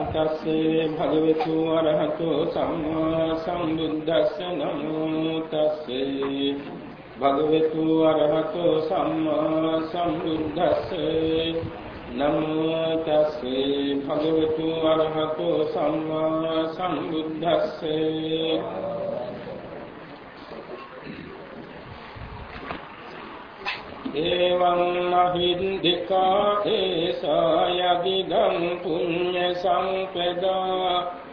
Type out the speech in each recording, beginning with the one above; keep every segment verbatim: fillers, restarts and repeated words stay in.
තස්සේ භගවතු අරහතෝ සම්මා සම්බුද්දස්ස නමෝ තස්සේ භගවතු අරහතෝ සම්මා සම්බුද්දස්ස නමෝ තස්සේ භගවතු අරහතෝ සම්මා සම්බුද්දස්ස එවං මහින්దికා ඒසායදිදං පුඤ්ඤ සම්පදා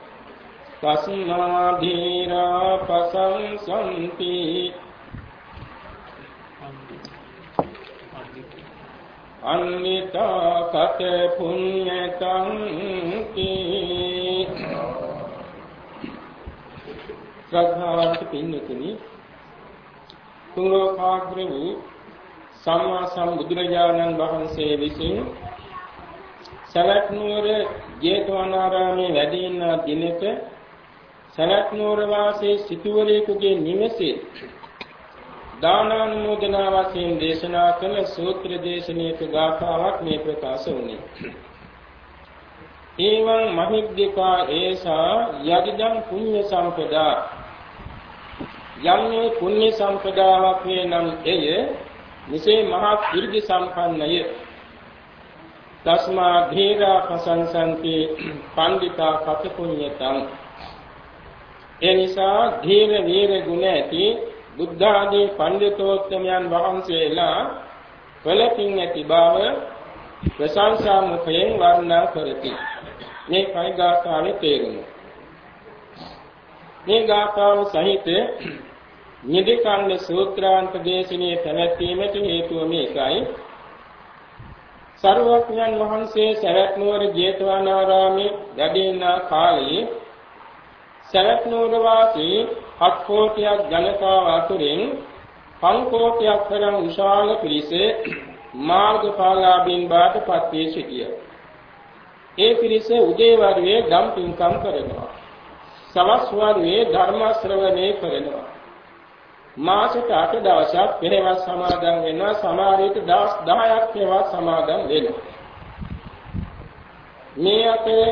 තස්මා ධීරා පසංසන්ති අන්විතා කත පුඤ්ඤතං කී ශ්‍රද්ධාවන්ත පින්තුනි තුන් ලෝකාග්‍ර වූ සම්මා සම්බුදුරජාණන් වහන්සේ විසින් සවැත් නුවර ජේතවනාරාමේ වැඩ ඉන්න දිනක සවැත් නුවර වාසී සිටුවරයෙකුගේ නිවසේ දානානුමෝදනා වශයෙන් දේශනා කළ සූත්‍ර දේශනාවක ගාථාවක් මේ ප්‍රකාශ වුණේ. ඒවං මහිද්దికා ඒසා යදිදං පුඤ්ඤ සම්පදා යම්නේ පුඤ්ඤ සම්පදාවක් වේ නම් එය නිසේ මහා කීර්ති සම්පන්නය. තස්මා ධීරා පසංසන්ති පණ්ඩිතා කත පුඤ්ඤතං. ඒ නිසා ධීර වීර ගුණ ඇති බුද්ධ ආදී පඬිතෝත්තමයන් වහන්සේලා වලකින් ඇති බව ප්‍රශංසා මුඛයෙන් වර්ණනා කරති. මේ කයි ගාථාවේ තේරුම. මේ ගාථාව සහිත නිදිකණ්ඩ සූත්‍රාන්ත දේශනාවේ පැවැත්වීමට හේතුව මේකයි. සර්වඥයන් වහන්සේ සවැත් නුවර ජේතවනාරාමේ වැඩ ඉන්න කාලයේ සවැත් නුවර වාසී හත් කෝටියක් ජනතාව අතුරින් පං කෝටියක් තරම් විශාල පිරිස මාර්ගඵලලාභීන් බවට පත් වී සිටියා. ඒ පිරිස උදේවරුේ ධම් පින්කම් කරනවා. සවස් වරුේ ධර්ම ශ්‍රවණය කරනවා. මාසෙට අට දවසක් පෙරවස් සමාදන් වෙනවා. සමහර විට දවස් දහයක් පෙරවස් සමාදන් වෙනවා. මේ අතේ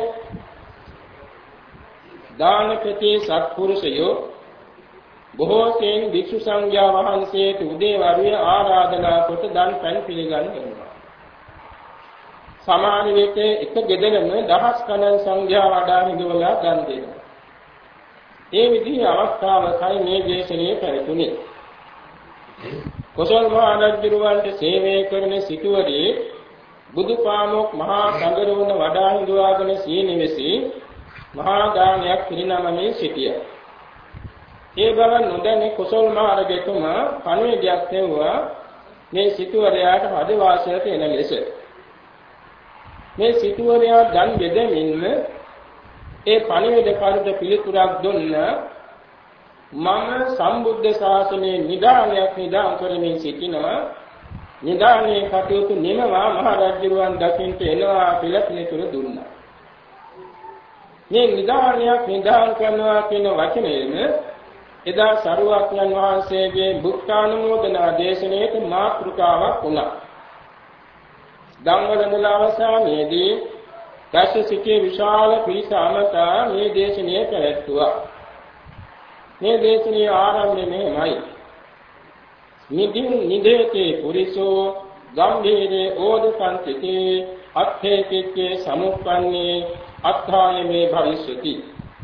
දානපති සත්පුරුෂයෝ බොහෝ සෙයින් වික්ෂු සංඝයා වහන්සේට උදේවරුේ ආරාධනා කොට දන් පැන් පිළිගන්නවා. සමහර විට එක ගෙදරම දහස් ගණන් සංඝයා වඩා හිඳවලා දන් දෙනවා. ඒ විදිහේ අවස්ථාවකයි මේ දේශනාවේ පැවතුනේ. කොසල් මහ රජුරවන්ට සේවය කරන සිටුවරේ බුදුපාමොක් මහා සංඝරවණ වඩා හිඳවාගෙන සී නිවසේ මහා දානයක් පිරිනමමින් සිටියා. ඒ බව නොදැන කොසල් මහ රජතුමා පණිවිඩයක් දෙවුවා මේ සිටුවරයාට හදවාසයට එන ලෙස. මේ සිටුවරයා දන් බෙදමින්ම ඒ පණිවිඩ කාර්ය පිළිතුරක් දුන්න මම සම්බුද්ධ ශාසනයේ නිදානයක් නිදාන් කරමින් සිටිනවා. නිදානයේ කටයුතු නිමවා මහ රජුන් දකින්ට එනවා කියලා පිළිතුර දුන්නා. මේ නිදානයක් නිදාන් කරනවා කියන වචනයම එදා සරුවක්ඥන් වහන්සේගේ බුක්ඛානුමෝදනා දේශනාවේ මාතෘකාවක් වුණා. ධම්මවල මුල අවසානයේදී දැස සිටේ විශාල පිරිස අමතා මේ දේශනාව පැවැත්වුවා. මේ දේශනාවේ ආරම්භය මෙහෙමයි. නිදින් නිදේතේ පුරිසෝ ගම්භීරේ ඕදකන්තිකේ අත්ථේකිච්චේ සමුප්පන්නේ අත්ථායමේ භවිෂ්‍යති.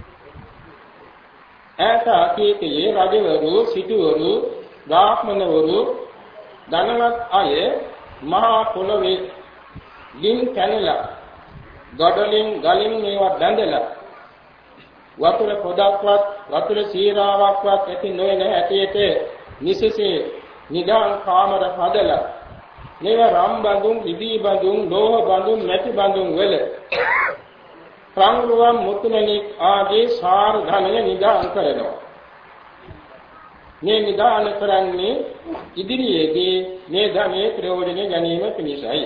ඈත අතීතයේ රජවරු සිටුවරු බ්‍රාහ්මණවරු ධනවත් අය මහා පොළොවේ දින් කැනලා ගඩොලින් ගලින් මේවා බැඳලා වතුර පොදක්වත් වතුර සීරාවක්වත් ඇති නොවන හැටියට නිසසේ නිදාන් කාමර හදලා මේව රම් බඳුන් ඉදී බඳුන් ලෝහ බඳුන් මැටි බඳුන් වල ප්‍රංගුවම් මුතුමැණික් ආදී සාර ධනය නිදාන් කරනවා. මේ නිදාන කරන්නේ ඉදිරියේදී මේ ධනයේ ප්‍රයෝජන ගැනීම පිණිසයි.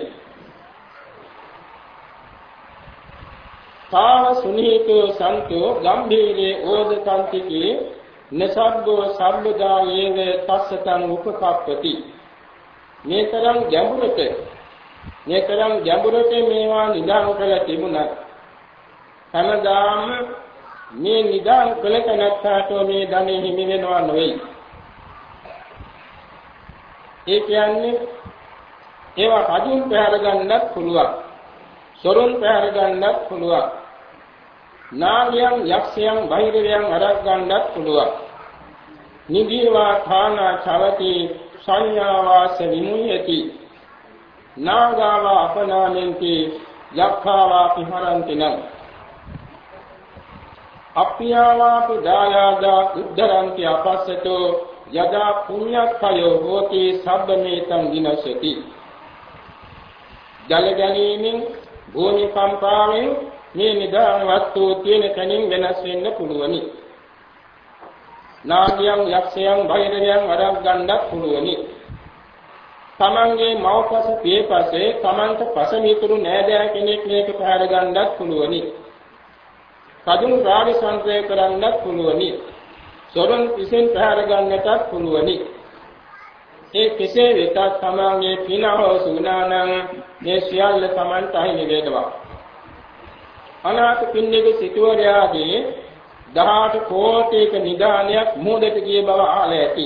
තාව සුනීතෝ සන්තෝ ගම්භීරේ ඕදකන්තිකේ නසබ්බෝ සම්බුදායේව තස්සතං උපකප්පති. මේ තරම් ගැඹුරට මේ තරම් ගැඹුරට මේවා නිදාන කරලා තිබුණා. හැමදාම මේ නිදාන කළ තැනට මේ ධනෙ හිමි වෙනවා නෙවෙයි. ඒ කියන්නේ ඒවා රජුන් පැහැර ගන්නත් පුළුවන්. සොරුන් පැහැර ගන්නත් පුළුවන්. නාගයන් යක්ෂයන් බහිරවයන් අරක් ගන්නත් පුළුවන්. නිදීවා ථානා චවති සංඥාවාස විමුයති නාගාවා අපනාමෙන්ති යක්ඛාවා පිහරන්ති නම් අප්පියාවාපි දායාදා උද්ධරන්ති අපස්සතෝ යදා පුඤ්ඤක්ඛයෝ හෝති සබ්බමේතං විනශති. ජල ගැනීමෙන් භූමි කම්පාවෙන් මේ නිදාන වස්තු තියෙන තැනින් වෙනස් වෙන්න පුළුවනි. නාගයන් යක්ෂයන් බහිරයන් වරක් ගන්නත් පුළුවනි. තමන්ගේ මව්පස පියපසේ තමන්ට පසමිතුරු නෑදෑ කෙනෙක් මේක පැහැර ගන්නත් පුළුවනි. කදුන් රාග සංසය කරන්නත් පුළුවනි. සොරන් පිසෙන් පැහැර ගන්නටත් පුළුවනි. ඒ කෙසේ වෙතත් තමන්ගේ පිනව සුණානම් මේ සියල්ල තමන්ට අහිමි වේදවා. අනාථ පින්නක සිටුවරයාගේ දහඅට කෝටියක නිදානයක් මෝදට ගිය බව අහලා ඇති.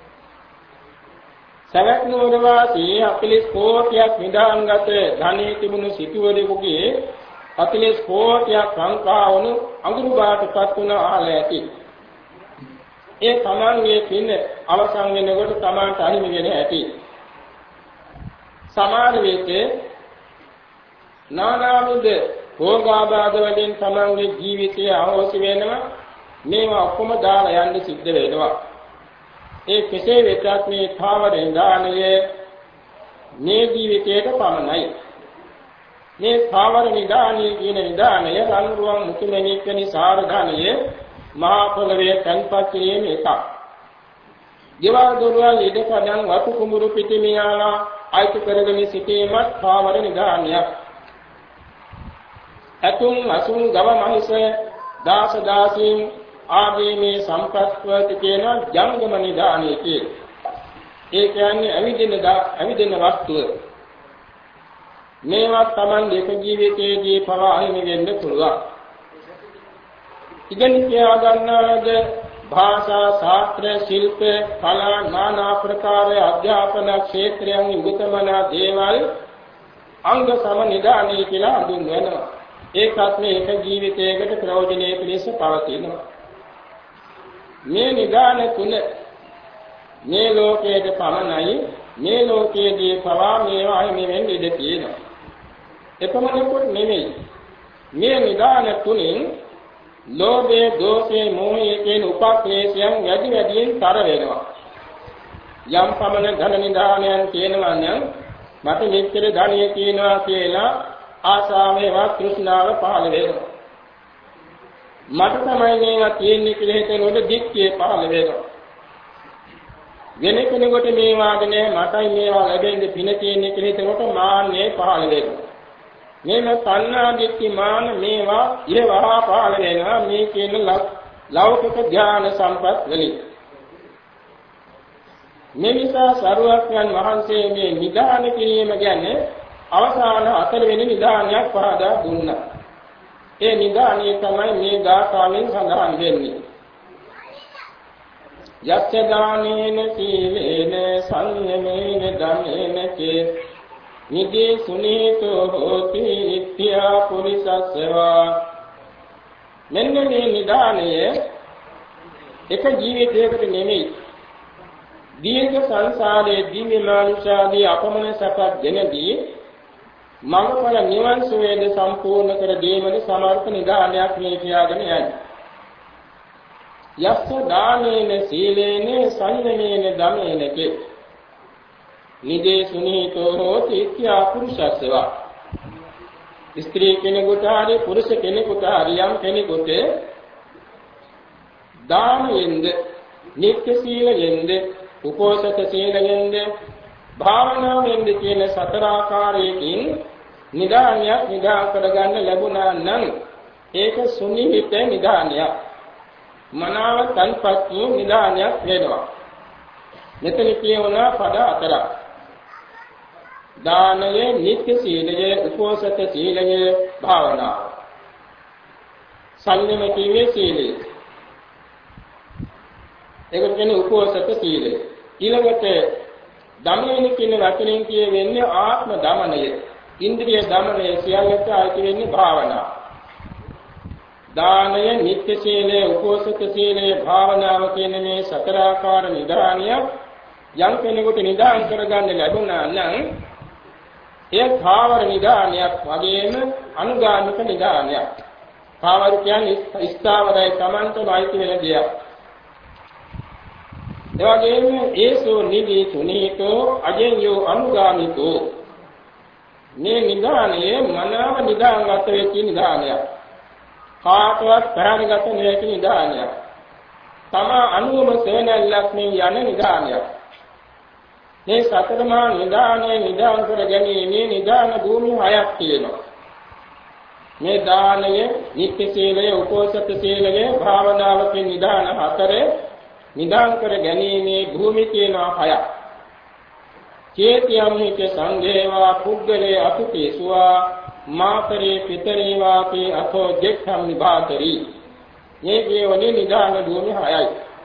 සවැත් නුවර වාසී අපිලිස් කෝටියක් නිදාන්ගත ධනෙ තිබුණු සිටුවරයෙකුගේ අපිලිස් කෝටියක් ලංකා වුණු අඟුරු බාටපත් වුණ අහලා ඇති. ඒ තමන්ගේ පින අවසන් වෙනකොට තමන්ට අහිමි වෙන ඇති. සමහර විට නානාවිද රෝගාබාධ වලින් තමන්ගේ ජීවිතය අවශ්‍ය වෙනවා. මේවා ඔක්කොම දාලා යන්න සිද්ධ වෙනවා. ඒ කෙසේ වෙතත් මේ භාවයෙන් දානය මේ ජීවිතයට පමණයි. මේ භාවර නිදානයේ කියන නිදානය රන්රුවන් මුතුමැණික් වැනි සාර ධනය මහා පොළවේ තන්පත් කිරීම එකක්. ගෙවල් දොරවල් ඉඩකඩම් වතු කුඹුරු පිටිමියාලා අයිති කරගෙන සිටීමත් භාවර නිදානයක්. අතුම් අසුම් ගව මහිස දාස දාසීන් ආදී මේ සම්පත්වති කියන ජංගම නිදානයේ කිය. ඒ කියන්නේ අවිදින අවිදින වස්තුව. මේවා Taman දෙක ජීවිතයේදී පවා අහිමි වෙන්න පුළුවන්. ඉගෙන කියා ගන්නවද භාෂා ශාස්ත්‍ර ශිල්ප කලා নানা ප්‍රකාර අධ්‍යාපන ක්ෂේත්‍රයන් උගතමන දේවල් අංග සම නිදානයේ කියලා හඳුන්වනවා. ඒකත් මේ එක ජීවිතයකට ප්‍රයෝජනෙ පිණිස පවතිනවා. මේ නිදාන තුන මේ ලෝකයේ පමණයි. මේ ලෝකයේදී පවා මේවා හිමි වෙන්න ඉඩ තියෙනවා. එපමණකුත් නෙමෙයි. මේ නිදාන තුنين ලෝභය, දෝෂය, මෝහය කියන උපක්ලේශයන් වැඩි වැඩියෙන් තර වෙනවා. යම් පමණ ධන නිදානයන් කියනවා නම් මට මෙච්චර ධනිය කියනවා කියලා ආසාවේවත් තෘෂ්ණාව පහළ වෙනවා. මට තමයි මේවා තියෙන්නේ කියලා හිතනකොට දික්කිය පහළ වෙනවා. වෙන කෙනෙකුට මේවා නැහැ මටයි මේවා ලැබෙන්නේ පින තියෙන්නේ කියලා හිතනකොට මාන්නේ පහළ වෙනවා. මේව තණ්හා දික්කි මාන මේවා ඉරවහා පහළ වෙනවා මේ කියන ලෞකික ඥාන සම්පත් වලින්. මේ නිසා සරුවක්යන් වහන්සේ මේ නිදාන කිරීම ගැන අවසාන හතරවෙනි නිදානයක් පහදා දුන්නා. ඒ නිදානිය තමයි මේ ගාථාවෙන් සඳහන් වෙන්නේ. යච්ච දානේන සීලේන සංයමේන ධම්මේන චේ නිදී සුනීතෝ හෝති ඉත්‍යා පුරිසස්සවා. මෙන්න මේ නිදානය එක ජීවිතයකට නෙමෙයි. දීර්ඝ සංසාරයේ දිව්‍ය මානුෂාදී අපමණ සපක් දෙනදී මඟඵල නිවන් සුවේද සම්පූර්ණ කර දීමේ සමර්ථ නිදානයක් මේ කියාගෙන යන්නේ. යස්ස දානේන සීලේන සංයමේන ධම්මේන කේ නිදේ සුනීතෝ හෝති ඉත්‍යා පුරුෂස්සවා. ස්ත්‍රී කෙනෙකුට හරි පුරුෂ කෙනෙකුට හරි යම් කෙනෙකුට දානෙන්ද නිත්‍ය සීලයෙන්ද උපෝසත සීලයෙන්ද භාවනාවෙන්ද කියන සතර ආකාරයකින් නිදානියක් නිදා කරගන්න ලැබුණා නම් ඒක සුනිහිත නිදානියක්. මනාව තන්පත් වූ නිදානියක් වෙනවා. මෙතන කියවනා පද හතරක්. දානය, නිත්‍ය සීලය, උපෝසත සීලය, භාවනාව. සල්ලිම කිව්වේ සීලය. ඒක කියන්නේ උපෝසත සීලය. ඊළඟට දමනය කියන වචනෙන් කියවෙන්නේ ආත්ම දමනය. ඉන්ද්‍රිය දමනය සියල්ලට ආйти වෙන්නේ භාවනාව. දානය, නිත්‍ය සීලය, උපෝසත සීලය, භාවනාව කියන මේ සතරාකාර නිදානිය යම් කෙනෙකුට නිදාන් කරගන්න ලැබුණා නම් එය භාවර නිදානියක් වගේම අනුගාමික නිදානියක්. භාවර කියන්නේ ස්ථාවරයි Tamanටම ආйти වෙන දෙයක්. එවැගේම ඒසෝ නිදි තුනීතෝ අජඤ්ඤෝ අනුගාමිකෝ මේ නිදානයේ මනාව නිදාන්ගත වෙච්ච නිදානයක්. කාටවත් පැහැරගත නොහැකි නිදානයක්. තමා අනුවම සේනල්ලක් මේ යන නිදානයක්. මේ සතරමා නිදානයේ නිදාන් කර ගැනීමේ නිදාන භූමි හයක් තියෙනවා. මේ දානය, නිත්‍ය සීලය, උපෝසත සීලය, භාවනාව කියන නිදාන හතරේ නිදාන් කර ගැනීමේ භූමි තියෙනවා හයක්. චේතියම් හිත සංඝේවා පුද්ගලේ අතුකේසුවා මාතරේ පිතරේ වාපේ අතෝ දෙක්ඛම් නිබාතරි. මේ කියවනේ නිදාන භූමි හයයි.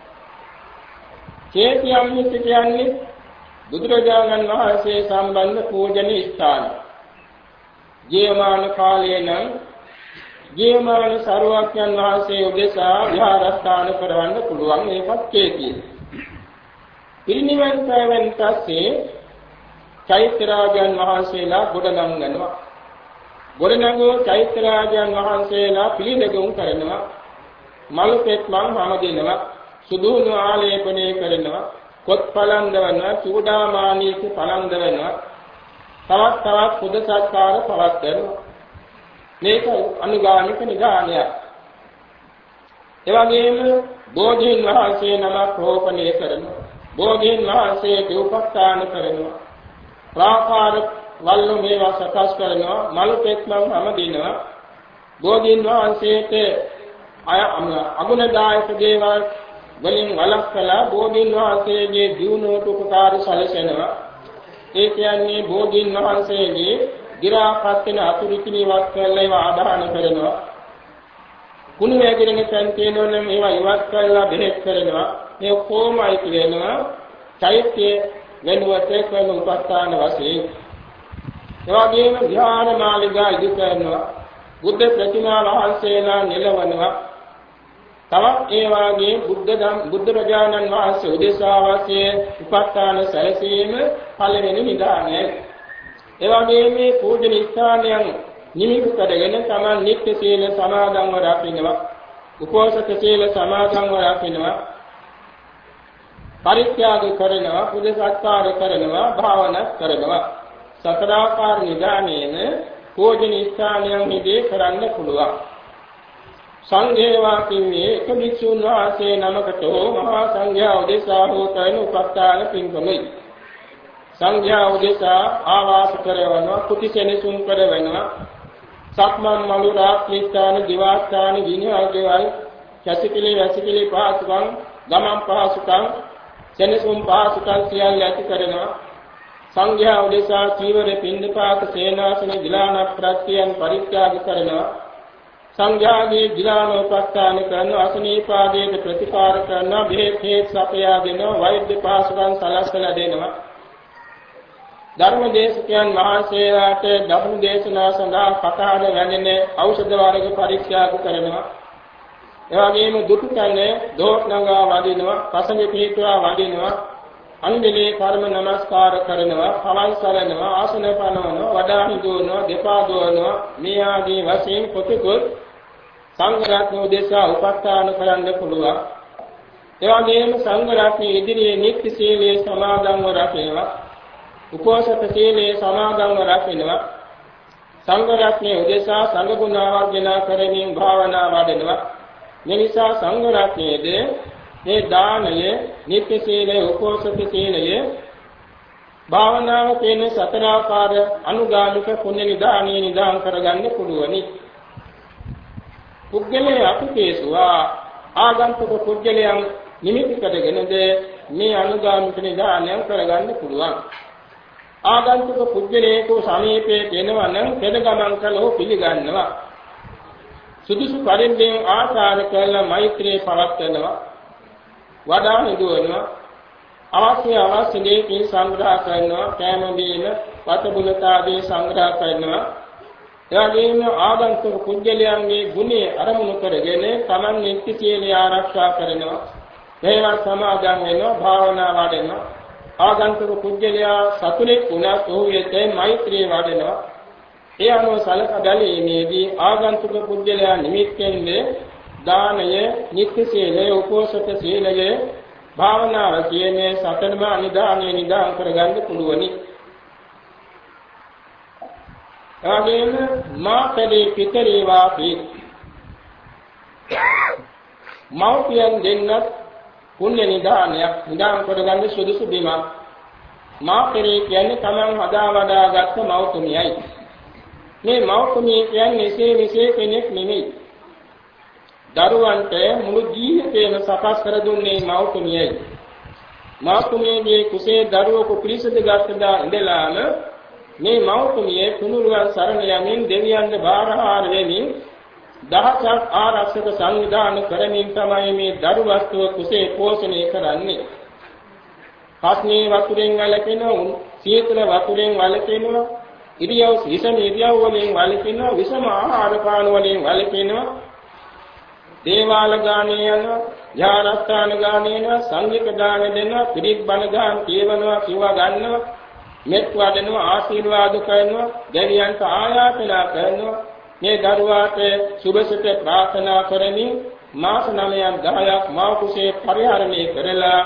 චේතියම් හිත කියන්නේ බුදුරජාණන් වහන්සේ සම්බන්ධ පූජනීය ස්ථාන. ජීවමාන කාලයේ නම් ජීවමාන සරුවක්යන් වහන්සේ උදෙසා විහාරස්ථාන කරවන්න පුළුවන් මේකත් චේතිය. පිරිනිවන් පෑවෙන් පස්සේ චෛත්‍යරාජයන් වහන්සේලා ගොඩනංගනවා. ගොඩනංගෝ චෛත්‍යරාජයන් වහන්සේලා පිළිදෙගුම් කරනවා. මලු පෙත්මන් හැමදෙනවා. සුදුහුණු ආලේපනය කරනවා. කොත් පලන්දවනවා. චූඩාමානීක පලන්දවනවා. තවත් තවත් පුද සත්කාර පවත්වනවා. මේක අනුගාමික නිදානයක්. එවැගේම බෝධීන් වහන්සේ නමක් රෝපණය කරනවා. බෝධීන් වහන්සේට උපස්ථාන කරනවා. ප්‍රාකාර වල්ලු මේවා සකස් කරනවා. මලු පෙත්මන් හැමදිනවා. බෝධීන් වහන්සේට අගුණදායක දේවල් වලින් වළක්වලා බෝධීන් වහන්සේගේ දියුණුවට උපකාර සැලසෙනවා. ඒ කියන්නේ බෝධීන් වහන්සේගේ ගිරාපත් වෙන අතුරුකිනිවත් කරලා ඒවා ආදාන කරනවා. කුණු වේගිරෙන තැන් තියෙනවනේ මේවා ඉවත් කරලා බෙහෙත් කරනවා. මේ කොහොමයි කියනවා චෛත්‍ය වෙනුවට කරන උපස්ථාන වශයෙන්. එවාගෙම ධ්‍යාන මාලිගා ඉදි කරනවා. බුද්ධ ප්‍රතිමා වහන්සේලා නිලවනවා. තවත් ඒ වාගේ බුද්ධ ධම් බුද්ධ ප්‍රජානන් වහන්සේ උදෙසා වාසයේ උපස්ථාන සැලසීම පළවෙනි නිදානය. එවාගේ මේ පූජන ස්ථානයන් නිමිති කරගෙන තමන් නිත්‍ය සීල සමාදන්ව රකින්නවා. උපෝසත සීල සමාදන්ව රකින්නවා. පරිත්‍යාග කරනවා, පුද සත්කාර කරනවා, භාවනා කරනවා. සතරාකාර නිදානයේන පූජන ස්ථානයන් හිදී කරන්න පුළුවන්. සංඝේවා කිව්වේ එක භික්ෂුන් වහන්සේ නමකට හෝ මහා සංඝයා උදෙසා හෝ කරන උපස්ථාන පින්කමයි. සංඝයා උදෙසා ආවාස කරවනවා, කුටි සෙනසුන් කරවනවා, සක්මන් මළු රාත්‍රී ස්ථාන, දිවා ස්ථාන, විනයල්කවල්, කැසිකිලි වැසිකිලි පහසුකම්, ගමන් පහසුකම්, සෙනසුන් පහසුකම් සියල්ල ඇති කරනවා. සංඝයා උදෙසා චීවර පින්දපාත සේනාසන ගිලාන ප්‍රත්‍යයන් පරිත්‍යාග කරනවා. සංඝයාගේ ගිලානෝපස්ථාන කරන අසනීපාදයේ ප්‍රතිකාර කරන බෙහෙත් හේත් සපයා දෙනවා. වෛද්‍ය පහසුකම් සලස්සලා දෙනවා. ධර්මදේශකයන් වහන්සේලාට ධර්ම දේශනා සඳහා කතාන වැඳෙන ඖෂධ වර්ග පරිත්‍යාග කරනවා. එවැගේම දුටු කන්නේ දෝත්නගා වදිනවා, පසඟ පිහිටුවා වදිනවා, අංගලේ කර්ම නමස්කාර කරනවා, පවල් සරනවා, ආසන පනවනවා, වඩා හිඳවනවා, දෙපා දෝනවා. මේ ආදී වශයෙන් කොටකොත් සංඝ රත්න උදෙසා උපස්ථාන කරන්න පුළුවන්. එවැගේම සංඝ රත්න ඉදිරියේ නිත්‍ය සීලයේ සමාදන්ව රැකෙනවා. උපෝසත සීලයේ සමාදන්ව රැකෙනවා. සංඝ රත්නයේ උදෙසා සංඝ ගුණ ආවර්ජනා කරමින් භාවනා වඩනවා. මේ නිසා සංඝ රත්නයේදී මේ දානය, නිත්‍ය සීලය, උපෝසත සීලය, භාවනාව කියන සතරාකාර අනුගාමික පුණ්‍ය නිදානිය නිදාන් කරගන්න පුළුවනි. පුද්ගලයා අතුකේසුවා ආගන්තුක පුද්ගලයන් නිමිති කරගෙනද මේ අනුගාමික නිදානයන් කරගන්න පුළුවන්. ආගන්තුක පුද්ගලයෙකු සමීපයේ දෙනවා නම් පෙර ගමන් කළෝ පිළිගන්නවා. සුදුසු පරිද්දෙන් ආචාර කළ මෛත්‍රිය පවත්වනවා වඩා නිදුවනවා අවශ්‍ය අවශ්‍ය දේ සංග්‍රහ කරනවා කෑම බීම වතබුලතාදී සංග්‍රහ කරනවා එවැගේම ආගන්තුක කුජලයන්ගේ ගුණය අරමුණු කරගෙන තමන් නිත්‍ය සීලය ආරක්ෂා කරනවා ඒවා සමාදන් වෙනවා භාවනා වඩනවා ආගන්තුක කුජලයා සතුලෙක් වුණා සෝවියතේ මෛත්‍රිය වඩනවා ඒ අනුව සලක බැලීමේදී ආගන්තුක කුජලයා නිමිත්තෙන්නේ දානය නිත්‍ය සීලය උපෝසත සීලය භාවනාව කියන්නේ සතරම අනිදානය නිදාන් කරගන්න පුළුවනි. එවැගේම මාපදේ පිටරේ වාපි මෞපියන් දෙන්නත් පුණ්‍ය නිදානයක් නිදාන් කරගන්න සුදුසු බිමක්. මාපරේ කියන්නේ තමන් හදා වඩාගත් මෞතුමියයි. මේ මෞතුමිය කියන්නේ එසේ මෙසේ කෙනෙක් නෙමෙයි. දරුවන්ට මුළු ජීවිතේම සකස් කර දුන්නේ මෞතුමියයි. මෞතුමියගේ කුසේ දරුවෙකු පිළිසඳ ගත්තදා ඉඳලාම මේ මෞතුමිය තුනුරුවන් සරණ යමින් දෙවියන්ගේ බාරහාර වෙමින් දහසක් ආරක්ෂක සංවිධාන කරමින් තමයි මේ දරු වස්තුව කුසේ පෝෂණය කරන්නේ. කස්නේ වතුරෙන් වැළකෙනවා, සීතල වතුරෙන් වැළකෙනවා, ඉරියව් විසම ඉරියව් වලින් වැළකෙනවා, විසම ආහාර පාන වලින් වැළකෙනවා. දේවාල ගානේ යනවා, යාරස්ථාන ගානේ යනවා, සංඝික දාන දෙනවා, පිරිත් බණ දාන කියවනවා, කිව්වා ගන්නවා, මෙත් වඩනවා, ආශිර්වාද කරනවා, දෙවියන්ට ආයාචනා කරනවා. මේ දරුවාට සුභසිත ප්‍රාර්ථනා කරමින් මාස නවයක් දහයක් මව කුසේ පරිහරණය කරලා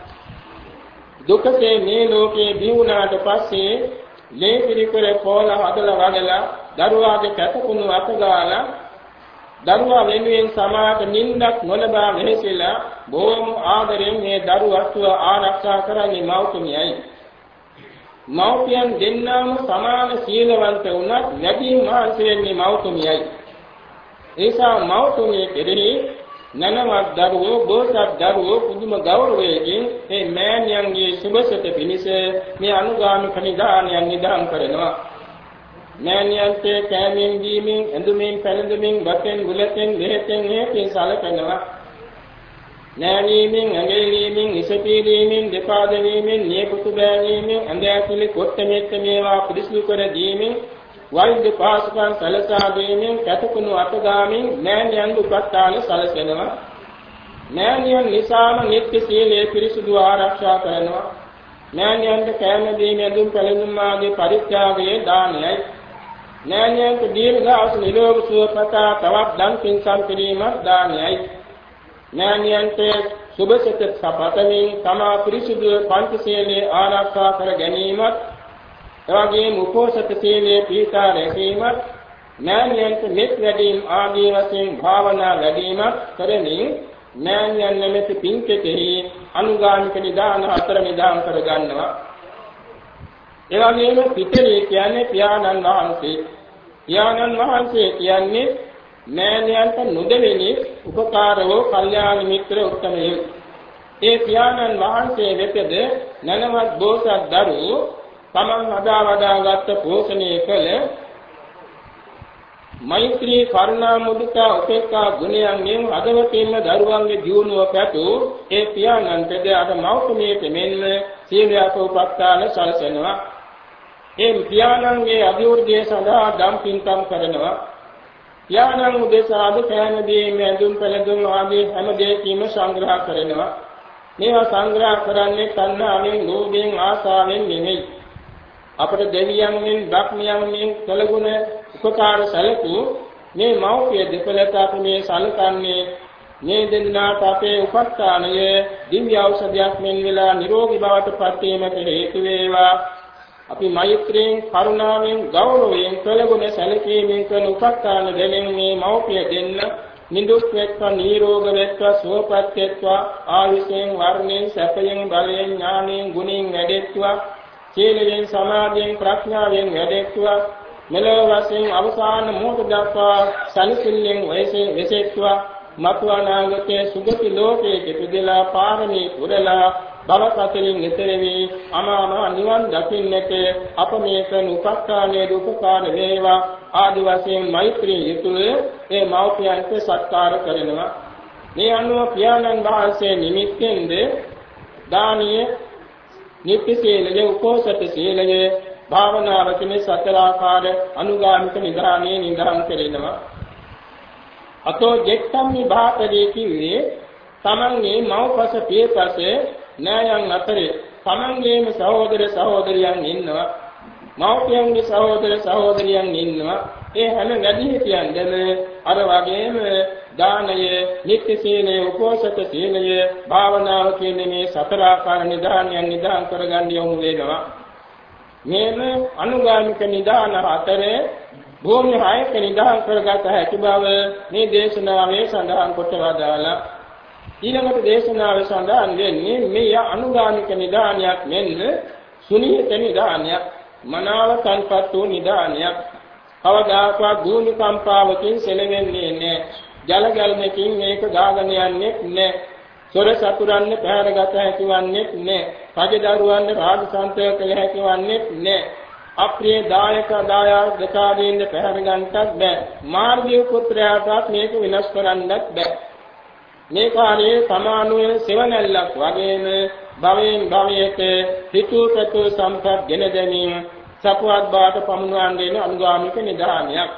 දුකේ මේ ලෝකේ බිවුනාට පස්සේ ලේ පිරිකර පොළ හදලා වඩලා දරුවාගේ කැතකුණු අතගාලා දරුවා වෙනුවෙන් සමාජ නින්දක් නොලබා වෙහෙසලා බොහොම ආදරෙන් මේ දරු වස්තුව ආරක්ෂා කරන්නේ මව්තුමියයි. මව්පියන් දෙන්නාම සමාන සීලවන්ත වුණත් වැඩිම මහන්සි වෙන්නේ මව්තුමියයි. ඒසා මව්තුමිය කෙරෙහි නනවත් දරුවෝ බෝසත් දරුවෝ පුදුම ගෞරවයෙන් මේ මෑණියන්ගේ සුභසත පිණිස මේ අනුගාමික නිදානයන් නිදාන් කරනවා. මෑණියන්ට කෑමෙන් දීමෙන් ඇඳුමින් පැළඳුමින් වතෙන් බුලතෙන් දෙහෙතෙන් හේතෙන් සලකනවා. නෑනීමෙන් ඇඟිලීමෙන් ඉසපීලීමෙන් දෙපා දෙවීමෙන් නියපොතු බෑනීමෙන් ඇඳ ඇතුලේ කොට මෙත් මේවා පිරිසිදු කර දීමෙන් වෛද්‍ය පාසකම් සලසා දීමෙන් කැතකුණු අතගාමින් නෑනියන් උපස්ථාන සලසනවා. නෑනියන් නිසාම නිත්‍ය සීලයේ පිරිසිදු ආරක්ෂා කරනවා. නෑනියන්ට කෑම දීම ඇඳුම් පැළඳුම් ආදී පරිත්‍යාගයේ දානයයි. නෑනියන්ට දීර්ඝාසු නිරෝගී සුවපතා තවත් දන් පින්කම් කිරීමක් දානයයි. නෑනියන්ට සුභසිත සපතමින් තමා පිරිසුදු පංචශීලයේ ආරක්ෂා කර ගැනීමත් එවැගේම උපෝසත සීලයේ පිහිටා රැකීමත් නෑනියන්ට මෙත් වැඩීම් ආදී වශයෙන් භාවනා වැඩීමත් කරමින් නෑනියන් නැමැති පින්කෙතෙහි අනුගාමික නිදාන හතර නිදාන් කර ගන්නවා. එවැගේම පිටරේ කියන්නේ පියාණන් වහන්සේ. පියාණන් වහන්සේ කියන්නේ නෑනියන්ට නොදෙවෙනි උපකාරවෝ කල්යාණ මිත්‍ර උත්තමයෝ. ඒ පියාණන් වහන්සේ වෙතද නනවත් බෝසත් දරුවෝ තමන් හදා වඩාගත් පෝෂණය කළ මෛත්‍රී කරුණා මුදිතා උපේක්ඛා ගුණයන්ගෙන් හදවතින්ම දරුවන්ගේ ජීවණය පැතු ඒ පියාණන්ටද අද මෞතුමියට මෙන්ම සීලයක උපස්ථාන සැලසෙනවා. ඒ පියාණන්ගේ අභිවෘද්ධිය සඳහා දම් පින්කම් කරනවා. යානං උදේසාද කෑම දීම ඇඳුම් පැළඳුම් ආදී හැම දෙයක්ම සංග්‍රහ කරනවා. මේවා සංග්‍රහ කරන්නේ තණ්හාවෙන්, ලෝභයෙන්, ආසාවෙන් නෙමෙයි. අපට දෙවියන්ගෙන්, බ්‍රහ්මයන්ගෙන් කළගුණ උපකාර සැලකූ මේ මෞපිය දෙපළට අපි මේ සලකන්නේ මේ දෙන්නාට අපේ උපස්ථානය දිව්‍ය ඖෂධයක් මෙන් වෙලා නිරෝගී බවට පත් වීමට හේතු වේවා. අපි මෛත්‍රියෙන්, කරුණාවෙන්, ගෞරවයෙන් කළගුණ සැලකීමෙන් කරන උපස්ථාන දෙමින් මේ මෞපිය දෙන්න නිදුක් වෙත්වා, නිරෝග වෙත්වා, සුවපත් වෙත්වා, ආයුෂයෙන්, වර්ණයෙන්, සැපයෙන්, බලයෙන්, ඥානයෙන්, ගුණයෙන් වැඩෙත්වා, සීලයෙන්, සමාධියෙන්, ප්‍රඥාවෙන් වැඩෙත්වා, මෙලොව වශයෙන් අවසාන මොහොත දක්වා සනිසිල්ලෙන් වෙසෙත්වා, මතු අනාගතයේ සුගති ලෝකයේ පිපිදලා පාරමී පුරලා බව සතරින් ඈතර වී අමාම නිවන් දකින්නට අප මේ කරන උපස්ථානයේ උපකාර වේවා. ආදි වශයෙන් මෛත්‍රී යුතුව ඒ මව්පියන්ට සත්කාර කරනවා. මේ අනුව පියාණන් වහන්සේ නිමිත්තෙන්ද දානීය නිත්‍ය සීලය උපෝසත සීලය භාවනාව කියන සතර ආකාර අනුගාමික නිදානේ නිදාන් කෙරෙනවා. අතෝ ජෙක්තම් විභාපදී කිව්වේ තමන්ගේ මව්පස පියපස නෑයන් අතරේ තමන්ගේම සහෝදර සහෝදරියන් ඉන්නවා. මව්පියන්ගේ සහෝදර සහෝදරියන් ඉන්නවා. ඒ හැම වැඩිහිටියන්දම අර වගේම දානය, නිත්‍ය සීලය, උපෝසත සීලය, භාවනාව කියන මේ සතර ආකාර නිදානයන් නිදාන් කරගන්න යොමු වෙනවා. මේම අනුගාමික නිදාන අතරේ භූමි හයක නිදාන් කරගත හැකි බව මේ දේශනාවේ සඳහන් කොට වදාලා ඊළඟට දේශනාවේ සඳහන් වෙන්නේ මේ අනුගාමික නිදානයක් මෙන්න සුනීත නිදානයක්, මනාව තන්පත් වූ නිදානයක්. කවදාකවත් භූමි කම්පාවකින් සෙලවෙන්නේ නැහැ. ජල ගැල්මකින් මේක ගාගෙන යන්නේ නැහැ. සොර සතුරන්න පැහැරගත හැකිවන්නේ නැහැ. රජදරුවන්ට රාජසන්තය කළ හැකිවන්නේ නැහැ. අප්‍රිය දායක දායාද දකාදීන්ද පැහැර ගන්නටත් බෑ. මාර්ගීය පුත්‍රයාටත් මේක විනාශ කරන්නත් බෑ. මේ කාර්යයේ සමානුවේ සෙවණැල්ලක් වගේම භවයෙන් භවයට හිතුවකතු සම්පත් ගෙන දෙමින් සපුවත් බාට පමුණුවන් දෙන අනුගාමික නිදානයක්.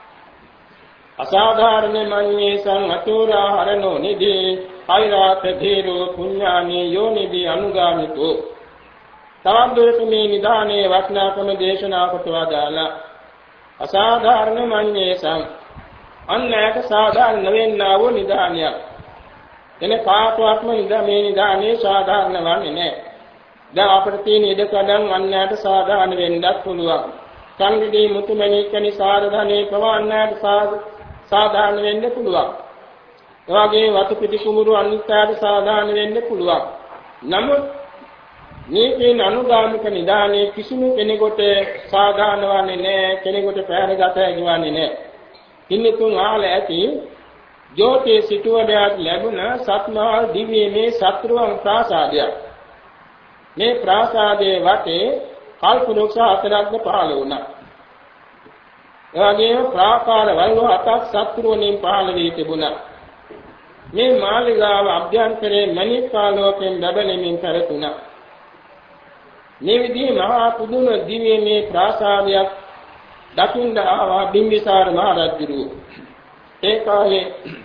අසාධාරණ මන්නේ සංඅතුරා හරණෝ නිදී අයිරාත ධීරෝ පුඤ්ඤානී යෝනිදී අනුගාමිකෝ. තවත් දුරට මේ නිදානේ වස්නාකම දේශනා කොට වදාලා අසාධාරණ මන්නේ සං අන්නයට සාධාරණ වෙන්නා වූ නිදානයක්. එන කාටවත්ම නිදා මේ නිදානේ සාධාරණ වන්නේ නැහැ. දැන් අපිට තියෙන ඉඩකඩම් අන්නයට සාධාරණ වෙන්නත් පුළුවන්. සංගිදී මුතුමැණික්කනි සාධාරණේ ප්‍රවන්නයට සාධාරණ වෙන්න පුළුවන්. ඒ වගේ වතු පිටි කුමුරු අනිත්‍යයට සාධාරණ වෙන්න පුළුවන්. නමුත් මේකේ අනුගාමික නිදානේ කිසිම කෙනෙකුට සාධාරණ වන්නේ නැහැ. කෙනෙකුට පැහැරගත හැකි වන්නේ නැහැ. ඉන්නතුන් ආල ඇති ජෝතේ සිටුවරයාට ලැබුණ සත්මහා දිව්‍යමේ සත්‍රුවන් ප්‍රාසාදයක්. මේ ප්‍රාසාදයේ වටේ කල්ප වෘක්ෂ හතරක්ද පහළ වුණා. එවැගේම ප්‍රාකාර වල හතක් සත්‍රුවණින් පහළ වී තිබුණා. මේ මාලිගාව අභ්‍යන්තරයේ මණික් ආලෝකයෙන් ලැබෙමින් පැවතුණා. මේ විදිහේ මහා පුදුම දිව්‍යමය ප්‍රාසාදයක් දකින්න ආවා බිම්බිසාර මහ රජුගේ. ඒ කාලේ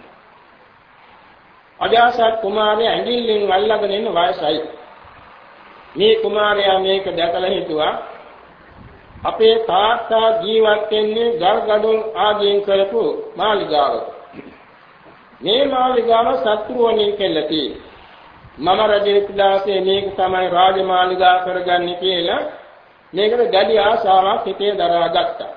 අජාසත් කුමාරයා ඇඟිල්ලෙන් අල්ලගෙන ඉන්න වයසයි. මේ කුමාරයා මේක දැකලා හිතුවා අපේ තාත්තා ජීවත් වෙන්නේ ගල්ගඩොල් ආදීන් කරපු මාලිගාවක. මේ මාලිගාව සත්‍රුවණින් කෙල්ලති. මම රජෙක්ලාසේ මේක තමයි රාජමාලිගා කරගන්නේ කියලා මේකට ගැඩි ආශාවක් හිතේ දරාගත්තා.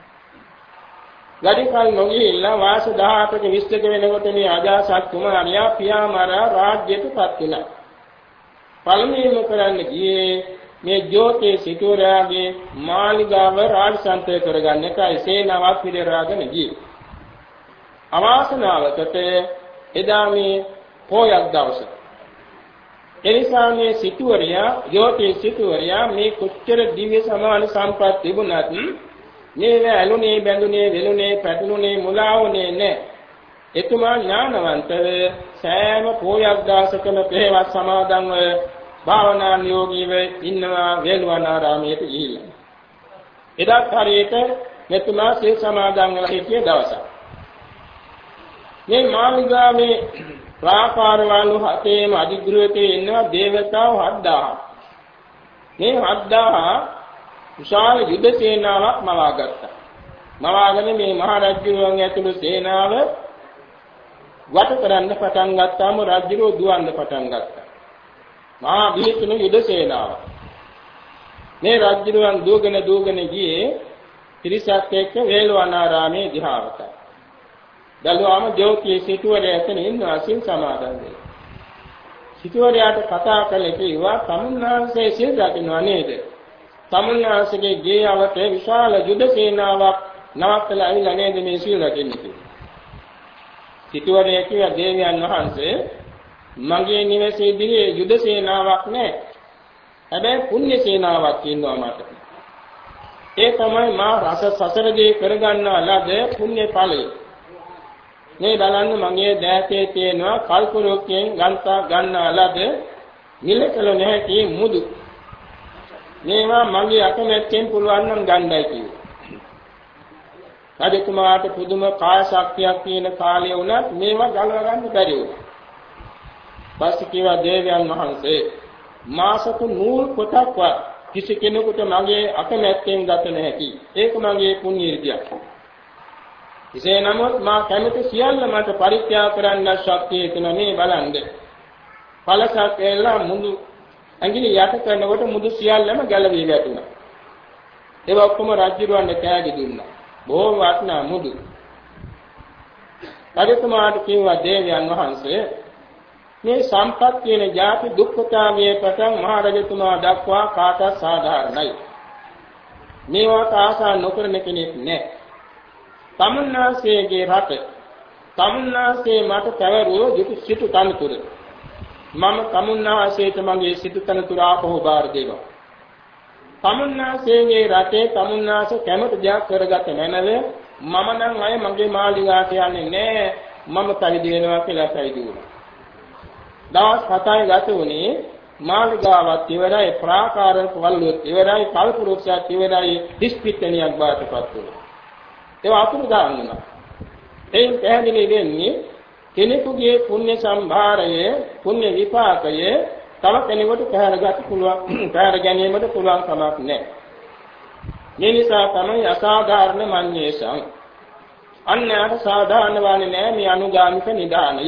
වැඩි කල නොගිහිල්ලා වාස දහඅටක විස්තක වෙනකොට මේ අජාසත් කුමාරයා පියාමරා රාජ්‍යයටපත් වුණා. පළමුවෙන්ම කරන්න ගියේ මේ ජෝතේ සිටුවරයාගේ මාලිගාව රාජසන්තය කරගන්න එකයි සේනාවක් පිළිරාගෙන ගියේ. අවාසනාවකට එදා මේ පොයක් දවස. එනිසා මේ සිටුවරයා ජෝතේ සිටුවරයා මේ කොච්චර දිව්‍ය සමාන සම්පත් තිබුණත් මේ ඇලුනේ බැඳුනේ වෙලුනේ පැටළුනේ මුලාවුනේ නැහැ. එතුමා ඥානවන්තව සෑම පොයක් දාසකම පෙරවත් සමාදන්ව භාවනා නියෝගීව ඉන්නවා වේළුවනාරාමයට ගිහිල්ලා. එදා හරියට මෙතුමා සිල් සමාදන් වෙලා සිටිය දවසක්. මේ මාළිගාවේ ප්‍රාකාරවල හතේම අධිගෘහයේ ඉන්නවා දේවතාවෝ හත්දාහක්. මේ හත්දාහ විශාල යුද සේනාවක් මවාගත්තා. මවාගෙන මේ මහරජුරුවන් ඇතුළු සේනාව වට කරන්න පටන් ගත්තාම රජුරෝ දුවන්න පටන් ගත්තා. මහා බිහිතුණු යුද සේනාව. මේ රජුරුවන් දුවගෙන දුවගෙන ගියේ ත්‍රිසක් එක්ක වේළුවනාරාමේ දිහාවට. දලුවාම ජෝතියේ සිටුවරයා එතන ඉන්නවා සිල් සමාදන් වෙලා. සිටුවරයාට කතා කළේ කිව්වා තමුන්නාන්සේ සිල් රකින්නවා නේද? තමුන්නාන්සේගේ ගේයවට විශාල යුද සේනාවක් නවත්තලා ඇවිල්ලා නේද මේ සිල් රකින්නේ කියලා. සිටුවරයා කිව්වා දේවයන් වහන්සේ මගේ නිවසේදී යුද සේනාවක් නැහැ. හැබැයි පුණ්‍ය සේනාවක් ඉන්නවා මට. ඒ තමයි මා රස සසරදී කරගන්නා ලද පුණ්‍ය ඵලය. මේ බලන්න මගේ දෑතේ තියෙනවා කල්පරෝක්යෙන් ගන්තා ගන්නා ලද නිලකල නැති මුදු. මේවා මගේ අකමැත්තෙන් පුළුවන් නම් ගන්නයි කිව්වා. රජතුමාට පුදුම කාය ශක්තියක් තියෙන කාලය වුණත් මේවා ගලව ගන්න බැරි වුණා. පස්සේ කිව්වා දේවයන් වහන්සේ මාසක නූල් පොතක්වත් කිසි කෙනෙකුට මගේ අකමැත්තෙන් ගත නැහැ. ඒක මගේ පුණ්‍ය ඉර්ධියක්. එසේ නමුත් මා කැමති සියල්ල මට පරිත්‍යාග කරන්න ශක්තිය තියෙන මේ බලන්න. පළසක් එල්ලා මුදු ඇඟිලි යට කරනකොට මුදු සියල්ලම ගැලවී වැටුණා. ඒක ඔක්කොම රජුරවන්න කෑගි දුන්නා. බොහොම වටිනා මුදු. රජතුමාට කිව්වා දේවයන් වහන්සේ මේ සම්පත් කියන ಜಾති දුක්ඛතාවයේ පටන් මහරජතුමා දක්වා කාටත් සාධාරණයි. මේවට ආසා නොකරන කෙනෙක් නැහැ. තමුන්නාසේගේ රට තමුන්නාසේ මට පැවරුව යුතු සිටු තනතුර මම තමුන්නාසේට මගේ සිටු තනතුර ආපහු බාර දෙනවා. තමුන්නාසේගේ රටේ තමුන්නාස කැමති දෙයක් කරගත නැනව මම නම් අය මගේ මාලිගාට යන්නේ නැහැ. මම පරිදි වෙනවා කියලා පැවිදි වුණා. දවස් හතයි ගත වුණේ මාලිගාවත් ඉවරයි ප්‍රාකාර වල්ලුවත් ඉවරයි කල්පුරුෂයත් ඉවරයි දිස්පිට්ටනියක් බාටපත් වුණා. ඒක අතුරුදාන් වුණා. එයින් පැහැදිලි වෙන්නේ කෙනෙකුගේ පුණ්‍ය සම්භාරය පුණ්‍ය විපාකය තව කෙනෙකුට පැහැරගත පුළුවන් පැහැර ගැනීමට පුළුවන් කමක් නැහැ. මේ නිසා තමයි අසාධාරණ මඤ්ඤේසං අන්‍යයට සාධාරණ වන්නේ නැහැ මේ අනුගාමික නිදානය.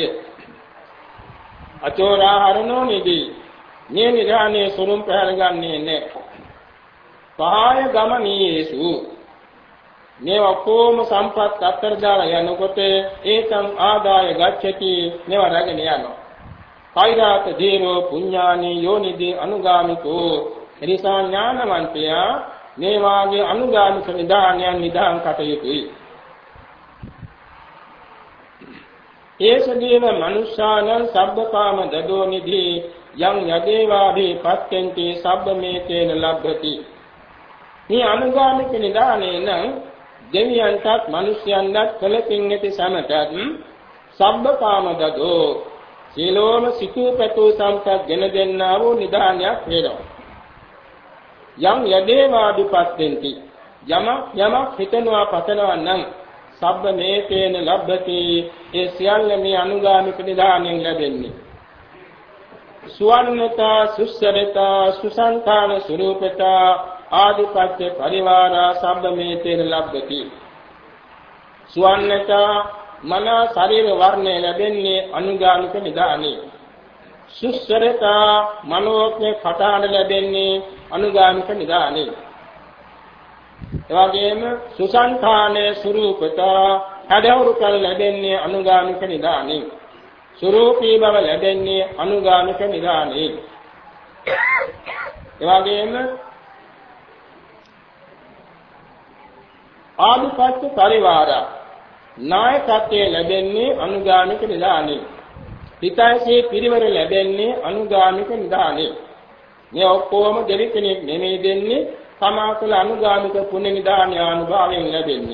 අචෝරාහරණෝ නිදී මේ නිදානයේ සුරුම් පැහැරගන්නේ නැහැ. පහය ගමනීයේසු මේ ඔක්කොම සම්පත් අත්තර දාලා යනකොට ඒකම් ආදාය ගච්ඡති මේව රැගෙන යනවා. කෛරාත දීනෝ පුඤ්ඤානි යෝනිදි අනුගාමිකෝ එනිසා ඥානවන්තයා මේ වාගේ අනුගාමික නිදානයන් නිදාන් කටයුතුයි. ඒසදීව මනුෂ්‍යානං සබ්බකාම දදෝ නිධි යං යදේවාභි පත්‍යන්ති සබ්බමේතේන ලබ්ධති. මේ අනුගාමික නිදානේ නම් දෙවියන්ටත් මිනිස්යන්ටත් කලකින් ඇති සමටත් සබ්බකාම දදෝ සීලෝම සිතුපැතු සම්පත් ගෙන දෙන්නා වූ නිදානයක් වේනවා. යම් යදේවාදිපත්තෙන්ති යම යමක් හිතනවා පතනවා නම් සබ්බ මේතේන ලබ්ධති ඒ සියල්ල මේ අනුගාමික නිදානෙන් ලැබෙන්නේ. සුවන්නතා සුස්සරතා සුසංඛාන ස්වરૂපතා ආදිපත්‍ය පරිවාරා සබ්බ මේතේන ලබ්ධති. සුවන්නතා මන ශරීර වර්ණය ලැබෙන්නේ අනුගාමික නිදානේ. සුස්සරතා මනෝඥ කටහඬ ලැබෙන්නේ අනුගාමික නිදානේ. එවැගේම සුසංඛානේ ස්වરૂපතා හැඩවරු කල ලැබෙන්නේ අනුගාමික නිදානේ. ස්වરૂපී බව ලැබෙන්නේ අනුගාමික නිදානේ. එවැගේම ආදිපත්‍ය පරිවාරා නායකත්වයේ ලැබෙන්නේ අනුගාමික නිදානේ. හිතයිසේ පිරිවර ලැබෙන්නේ අනුගාමික නිදානේ. මේ ඔක්කොම දෙවි කෙනෙක් නෙමෙයි දෙන්නේ සමාකල අනුගාමික පුණ්‍ය නිදාන අනුභවයෙන් ලැබෙන්නේ.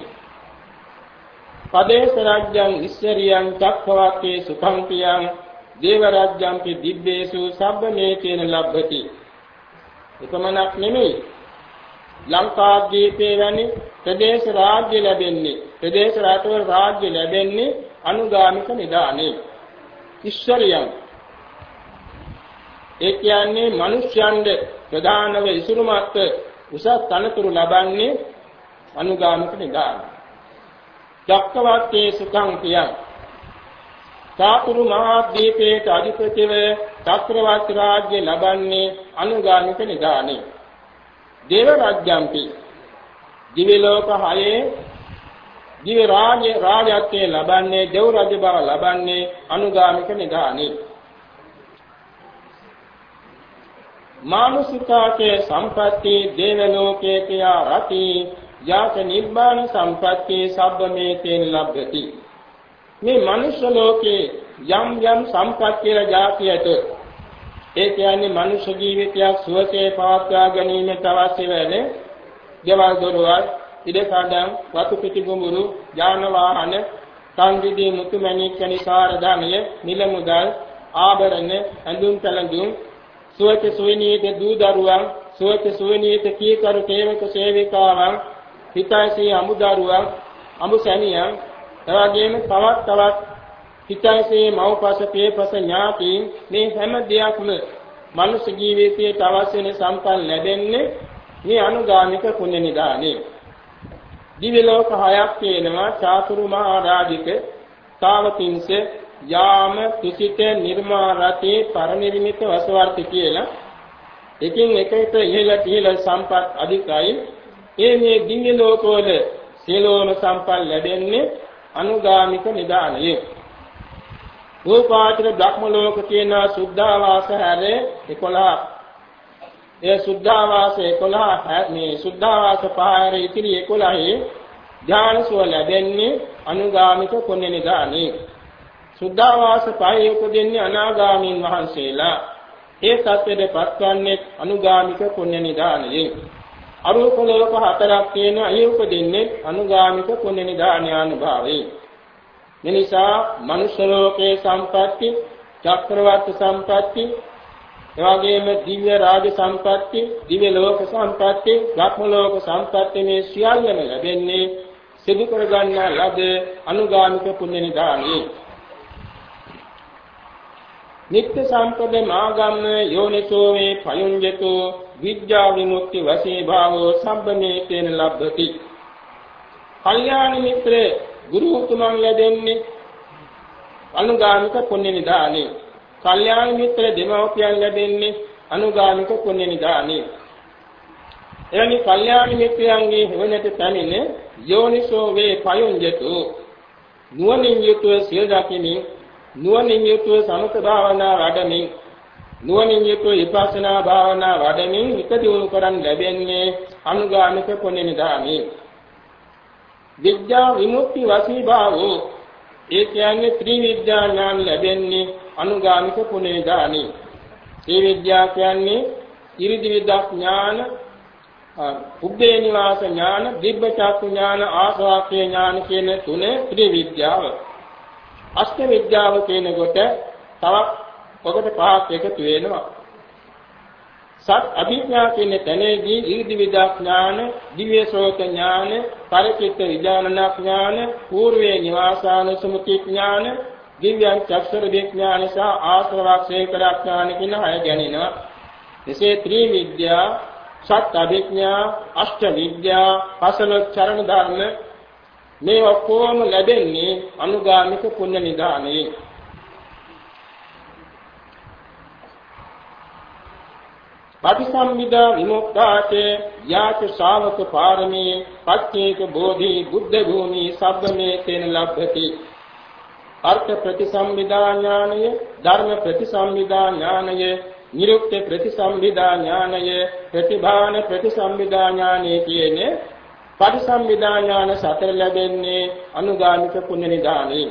පදේශ රාජ්‍යං ඉස්සරියං චක්ඛවත්තේ සුඛං දේව රාජ්‍යං පි දිබ්බේසු සබ්බමේතේන ලබ්ධති. එකමනක් නෙමෙයි ලංකාද්වීපයේ වැනි ප්‍රදේශ රාජ්‍ය ලැබෙන්නේ ප්‍රදේශ රටවල රාජ්‍ය ලැබෙන්නේ අනුගාමික නිදානේ. ඉස්සරියං ඒ කියන්නේ මිනිස්යන්ද ප්‍රධානව ඉසුරුමත් උසස් තනතුරු ලබන්නේ අනුගාමික නිදාන. චක්කවත්තේ සුඛං පියං චාතුරු මහද්වීපයේ අධිපතිව චක්‍රවර්ති රාජ්‍ය ලබන්නේ අනුගාමික නිදානේ. දේව රාජ්‍යම්පි දිව්‍ය ලෝක හයේ දිව්‍ය රාජ්‍ය රාජ්‍යත්වයේ ලබන්නේ දෙව් රජ බව ලබන්නේ අනුගාමික නිදානේ. මානුසිකාකේ සම්පatti දේව ලෝකේ කියා රති යාච නිබ්බාන සම්පatti සබ්බමේතේන ලබ්ධති. මේ මනුෂ්‍ය ලෝකේ යම් යම් සම්පත් කියලා જાතියට ඒ කියන්නේ මනුෂ්‍ය ජීවිතයක් සුවසේ පවත්වා ගැනීමට අවශ්‍ය වෙන ගෙවල් දොරවල්, ඉඩකඩම්, වතු පිටි ගොමුරු, යාන වාහන, සංගීදී මුතුමැණික් වැනි කාර්යධානය, නිල මුදල්, ආභරණ, ඇඳුම් පැළඳුම්, සුවච සුවිනීත දූ දරුවන්, සුවච සුවිනීත කීකරු සේවක සේවිකාවන්, හිතයිසී අමුදරුවන්, අමුසැමියන්, එවැගේම තවත් තවත් හිතයිසී මව්පස පියපස ඥාතීන් මේ හැම දෙයක්ම මනුෂ්‍ය ජීවිතයට අවශ්‍ය වෙන සම්පන්න ලැබෙන්නේ මේ අනුගාමික පුණ්‍ය නිදානේ. දිව්‍ය ලෝක හයක් තියෙනවා. චාතුරු මහා රාජික, තාවතිංස, යාම, තුසිත, නිර්මාරති, පරිනිර්මිත, වසවර්ති කියලා. එකින් එකට ඉහළ ඉහළ සම්පත් අධිකයි. ඒ මේ දිව්‍ය ලෝකවල සියලුම සම්පත් ලැබෙන්නේ අනුගාමික නිදානයේ. රූපාවචර බ්‍රහ්ම ලෝක කියන සුද්ධාවාස හැර එකොළහ. ඒ සුද්ධාවාස එකොළහ මේ සුද්ධාවාස පහර ඉතිරි එකොළහේ ඥානසුව ලැබෙන්නේ අනුගාමික පුණ්‍ය නිදානේ. සුද්ධාවාස පහේ උපදින්නේ අනාගාමීන් වහන්සේලා. ඒ සත්‍යයට පත්වන්නේ අනුගාමික පුණ්‍ය නිදානේ. අරූප ලෝක හතරක් තියෙනවා. ඒ උපදින්නේ අනුගාමික පුණ්‍ය නිදානානුභාවයෙන්. එනිසා මනුෂ්‍ය ලෝකේ සම්පatti, චක්‍රවර්ති සම්පatti, එවැගේම දිව්‍ය රාජ සම්පatti, දිව්‍ය ලෝක සම්පatti, බ්‍රහ්ම ලෝක සම්පatti මේ සියල්ලම ලැබෙන්නේ සිදු කර ගන්නා ලද අනුගාමික පුණ්‍ය නිදානේ. නිත්‍ය සම්පද මාගම්ම යෝනිසෝ වේ පයුඤ්ජතෝ විද්‍යා විමුක්ති වශී භාවෝ සම්බමේතේන ලබ්ධති. කල්යාණ මිත්‍ර ගුරු උතුමන් ලැබෙන්නේ අනුගාමික පුණ්‍ය නිදානේ. කල්යාණ මිත්‍ර දෙමව්පියන් ලැබෙන්නේ අනුගාමික පුණ්‍ය නිදානේ. එවැනි කල්යාණ මිත්‍රයන්ගේ හේවණට පැමිණ යෝනිසෝ වේ පයුඤ්ජතෝ නුවණින් යුතුව සිය දකිමින්, නුවණින් යුතුව සමත භාවනා වඩමින්, නුවණින් යුතුව විපස්සනා භාවනා වඩමින් හිත දියුණු කරන් ලැබෙන්නේ අනුගාමික පුණ්‍ය නිදානේ. විද්‍යා විමුක්ති වශී භාවෝ ඒ කියන්නේ ත්‍රිවිද්‍යා ඥාන ලැබෙන්නේ අනුගාමික පුණ්‍ය නිදානේ. ත්‍රිවිද්‍යා කියන්නේ ඉරිදි විද්‍යා ඥාන, උබ්බේ නිවාස ඥාන, දිබ්බ චක්ඛු ඥාන, ආස්වාක්ඛ්‍ය ඥාන කියන තුනේ ත්‍රිවිද්‍යාව. අෂ්ට විද්‍යාව කියන කොට තවත් ඔකට පහක් එකතු වෙනවා. සත් අභිඥා කියන තැනේදී ඉරිදි විද්‍යා ඥාන, දිව්‍ය ශ්‍රෝත ඥාන, පරිචිත්ත විඥාන ඥාන, పూర్වේ නිවාසානුසුමුති ඥාන, දිව්‍යං චක්ෂර විඥාන සහ ආශ්‍රවක්ෂේකර ඥාන කියන හය ගැනිනවා. එසේ ත්‍රිවිද්‍යා, සත් අභිඥා, අෂ්ට විද්‍යා, පසළොස් චරණ ධර්ම මේ ඔක්කොම ලැබෙන්නේ අනුගාමික පුණ්‍ය නිදානේ. පටිසම්භිදා විමුක්තාචේ යාච ශාවක පාරමී පච්චේක බෝධි බුද්ධ භූමි සබ්බමේ තේන ලබ්ධති. අර්ථ ප්‍රතිසම්භිදා ඥානය, ධර්ම ප්‍රතිසම්භිදා ඥානය, නිරුක්ති ප්‍රතිසම්භිදා ඥානය, ප්‍රතිභාන ප්‍රතිසම්භිදා ඥානය කියන්නේ පටිසම්භිදා ඥාන සතර ලැබෙන්නේ අනුගාමික පුණ්‍ය නිදානේ.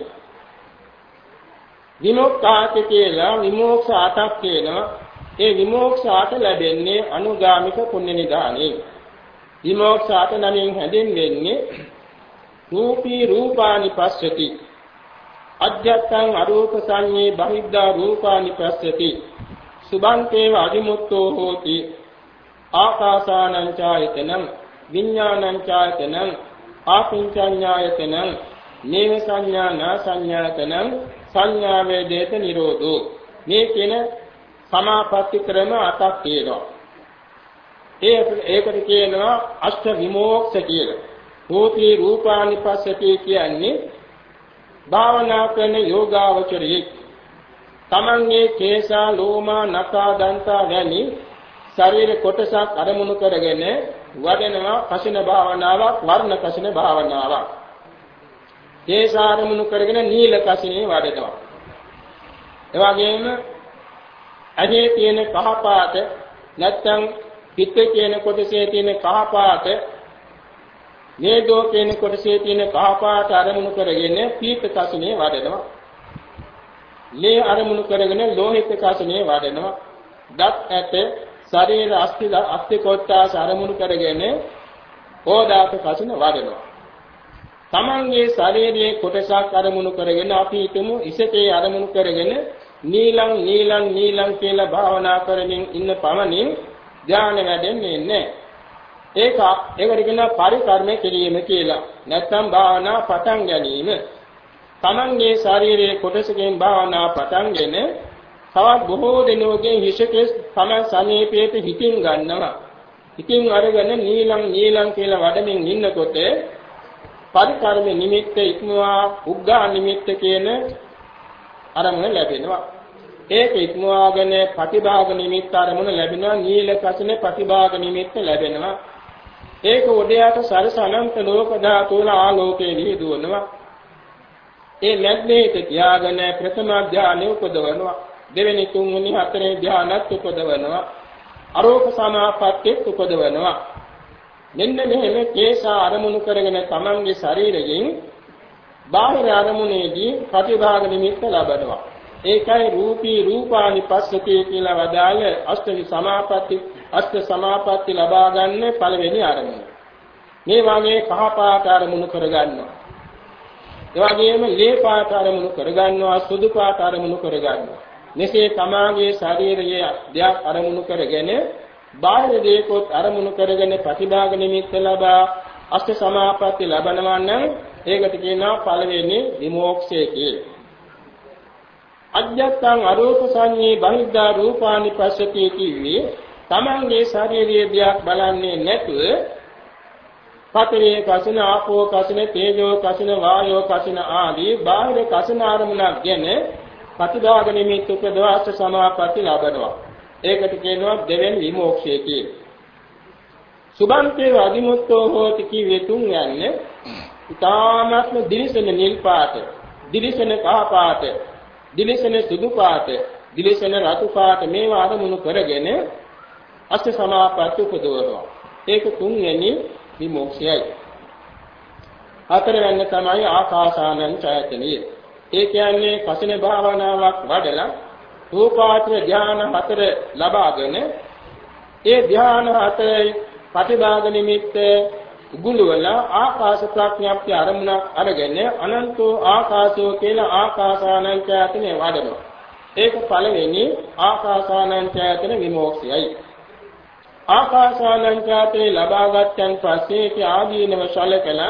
විමුක්තාච කියලා විමුක්ෂ අටක් කියනවා. ඒ විමෝක්ෂ ආට ලැබෙන්නේ අනුගාමික පුණ්‍ය නිදානේ. විමෝක්ෂ ආට නමින් හැඳින්වෙන්නේ රූපී රූපානි පස්සති, අධ්‍යත්තං අරූප සංඤේ බහිද්ධා රූපානි පස්සති, සුභන්තේව අදිමුත්තෝ හෝති, ආකාසානං ඡායතනං විඥානං ඡායතනං ආකින්චඤ්ඤායතනං නේව සංඥා නා සංඥාතනං සංඥා වේදේත නිරෝධෝ. මේ කියන සමාපatti ක්‍රම අටක් තියෙනවා. ඒ ඒකට කියනවා අෂ්ඨ විමෝක්ෂ කියලා. රූපී රූපානි පස්සති කියන්නේ භාවනා කරන යෝගාවචරයේ තමන්ගේ කේසා ලෝමා නඛා දන්තා වැනි ශරීර කොටසක් අරමුණු කරගෙන වඩනවා කසින භාවනාවක්, වර්ණ කසින භාවනාවක්. කේසා අරමුණු කරගෙන නීල කසිනේ වඩනවා. එවාගෙම අනේ තියෙන කහ පාට නැත්නම් පිට කියන කොටසේ තියෙන කහ පාට, නේදෝ කියන කොටසේ තියෙන කහ පාට අරමුණු කරගෙන පීත කසිනේ වඩනවා. ලේ අරමුණු කරගෙන ලෝහිත කසිනේ වඩනවා. දත් ඇට ශරීර අස්ථි අස්ථි කොටස් අරමුණු කරගෙන ඕදාත කසින වඩනවා. තමන්ගේ ශරීරයේ කොටසක් අරමුණු කරගෙන අපි හිතමු ඉසතේ අරමුණු කරගෙන නීලං නීලං නීලං කියලා භාවනා කරමින් ඉන්න පමණින් ධානය වැඩෙන්නේ නැහැ. ඒක ඒකට කියනවා පරිකර්ම කිරීම කියලා. නැත්නම් භාවනා පටන් ගැනීම. තමන්ගේ ශරීරයේ කොටසකින් භාවනා පටන්ගෙන තවත් බොහෝ දෙනෙකුගේ හිසකේ තමන් සමීපයට හිතින් ගන්නවා. හිතින් අරගෙන නීලං නීලං කියලා වඩමින් ඉන්නකොට පරිකර්ම නිමිත්ත ඉක්මවා උග්ගා නිමිත්ත කියන අරමුණ ලැබෙනවා. ඒක ඉක්මවාගෙන ප්‍රතිභාග නිමිත්ත අරමුණ ලැබෙනවා. නීල කසින ප්‍රතිභාග නිමිත්ත ලැබෙනවා. ඒක උදයට සරස අනන්ත ලෝක ධාතුල ආලෝකයේ විහිදුවනවා. ඒ ලැබෙන්නේට තියාගෙන ප්‍රථම ධානය උපදවනවා. දෙවෙනි තුන්වෙනි හතරේ ධානත් උපදවනවා. අරෝප සමාපත්තිය උපදවනවා. මෙන්න මෙහෙම කේසා අරමුණු කරගෙන තමන්ගේ ශරීරයෙන් බාහිර අරමුණේදී ප්‍රතිභාග නිමිත්ත ලබනවා. ඒකයි රූපී රූපානි පස්සතිය කියලා වදාළ අෂ්ඨ සමාපatti අෂ්ඨ සමාපatti ලබා ගන්න පළවෙනි අරමුණ. මේ වාගේ කහ පාට අරමුණු කරගන්නවා. ඒ වගේම ලේ පාට අරමුණු කරගන්නවා, සුදු පාට අරමුණු කරගන්නවා. මෙසේ තමාගේ ශරීරයේ දෙයක් අරමුණු කරගෙන බාහිර දේකොත් අරමුණු කරගෙන ප්‍රතිභාග නිමිත්ත ලබා අෂ්ඨ සමාපatti ලබනවා නම් ඒකට කියනවා පළවෙනි විමෝක්ෂය කියලා. අජ්ජත්තං අරූප සංඤේ බහිද්ධා රූපානි පස්සති කිව්වේ තමන්ගේ ශාරීරික දෙයක් බලන්නේ නැතුව පතරේ කසින ආපෝ කසින තේජෝ කසින වායෝ කසින ආදී බාහිර කසින අරමුණක් ගැන ප්‍රතිභාග නිමිත්ත උපදවාස සමාපatti ලබනවා. ඒකට කියනවා දෙවෙනි විමෝක්ෂය කියලා. සුභන්තේ අදිමුත්තෝ හෝති කිව්වේ තුන් යන්නේ ඊ타ත්ම දිලිසෙන නිල් පාට, දිලිසෙන කහ පාට, දිලිසෙන සුදු පාට, දිලිසෙන රතු පාට මේවා අරමුණු කරගෙන අෂ්ඨ සමාපatti උපදවනවා. ඒක තුන්වෙනි විමෝක්ෂයයි. හතරවෙනි තමයි ආකාසානං ඡායතනිය. ඒ කියන්නේ කසින භාවනාවක් වඩලා රූපාත්‍ර ධාන හතර ලබාගෙන ඒ ධාන හතරයි ප්‍රතිභාග නිමිත්ත උගුලවල ආකාශ ප්‍රඥාප්ති අරමුණක් අරගෙන අනන්තෝ ආකාශෝ කියලා ආකාසානං ඡායතනෙ වඩනවා. ඒක පළවෙනි ආකාසානං ඡායතන විමෝක්ෂයයි. ආකාසානං ඡායතනෙ ලබාගත්තන් පස්සේ ඒ ආදීනව ශලකලා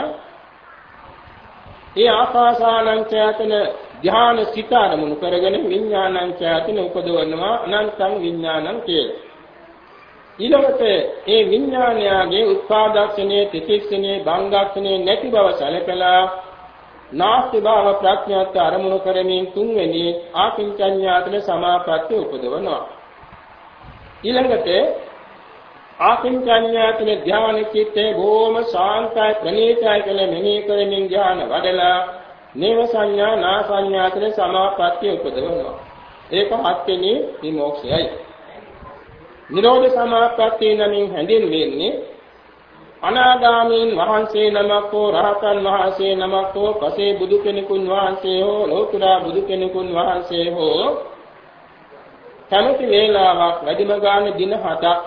ඒ ආකාසානං ඡායතන ධ්‍යාන සිත අරමුණු කරගෙන විඥානං ඡායතන උපදවනවා අනන්තං විඥානං කියලා. ඊළඟට ඒ විඥානයගේ උත්පාදක්ෂණයේ තිතික්ෂණයේ භංගක්ෂණයේ නැති බව සැලකලා නාස්ති භාව ප්‍රඥාත් අරමුණු කරමින් තුන්වෙනි ආකින්චඤ්ඤාතන සමාපatti උපදවනවා. ඊළඟට ආකින්චඤ්ඤාතන ධ්‍යාන චිත්තේ බොහොම ශාන්තයි ප්‍රණීතයි කියලා මෙනෙහි කරමින් ධ්‍යාන වඩලා නේව සංඥා නා සංඥාතන සමාපatti උපදවනවා. ඒක හත්වෙනි විමෝක්ෂයයි. නිරෝධ සමාපatti නමින් හැඳින්වෙන්නේ අනාගාමීන් වහන්සේ නමක් හෝ රහතන් වහන්සේ නමක් හෝ පසේ බුදු කෙනෙකුන් වහන්සේ හෝ ලෝතුරා බුදු කෙනෙකුන් වහන්සේ හෝ කැමති වේලාවක් වැඩිම ගානේ දින හතක්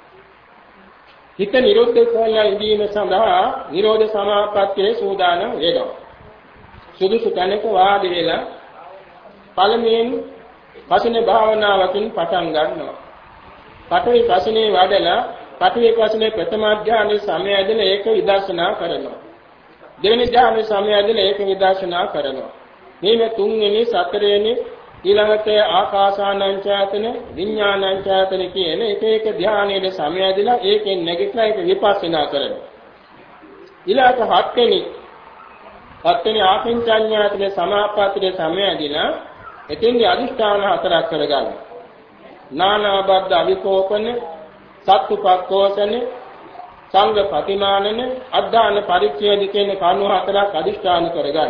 හිත නිරුද්ධ කරලා ඉඳීම සඳහා නිරෝධ සමාපත්තියේ සූදානම් වෙනවා. සුදුසු තැනක වාඩි වෙලා පළමුවෙන් කසින භාවනාවකින් පටන් ගන්නවා. පඨවි කසිනේ වඩලා පඨවි කසිනේ ප්‍රථම ධ්‍යානයේ සමයදෙන ඒක විදර්ශනා කරනවා. දෙවෙනි ධ්‍යානයේ සමයදෙන ඒක විදර්ශනා කරනවා. මේ තුන්වෙනි සතරවෙනි ඊළඟට ආකාසානං ඡායතන විඥානං ඡායතන කියන එක එක ධ්‍යානයේ සමයදෙලා ඒකෙන් නැගිටලා ඒක විපස්සනා කරනවා. ඊළඟට හත්වෙනි හත්වෙනි ආකින්චඤ්ඤාතන සමාපත්තියේ සමයදෙලා එතෙන්දී අදිෂ්ඨාන හතරක් කරගන්නවා. නානා බද්ධ අවිකෝපන සත්තුපක්ඛෝසන සංඝ ප්‍රතිමානන අද්ධාන පරිච්ඡේද කියන කණු හතරක් අදිෂ්ඨාන කරගන්න.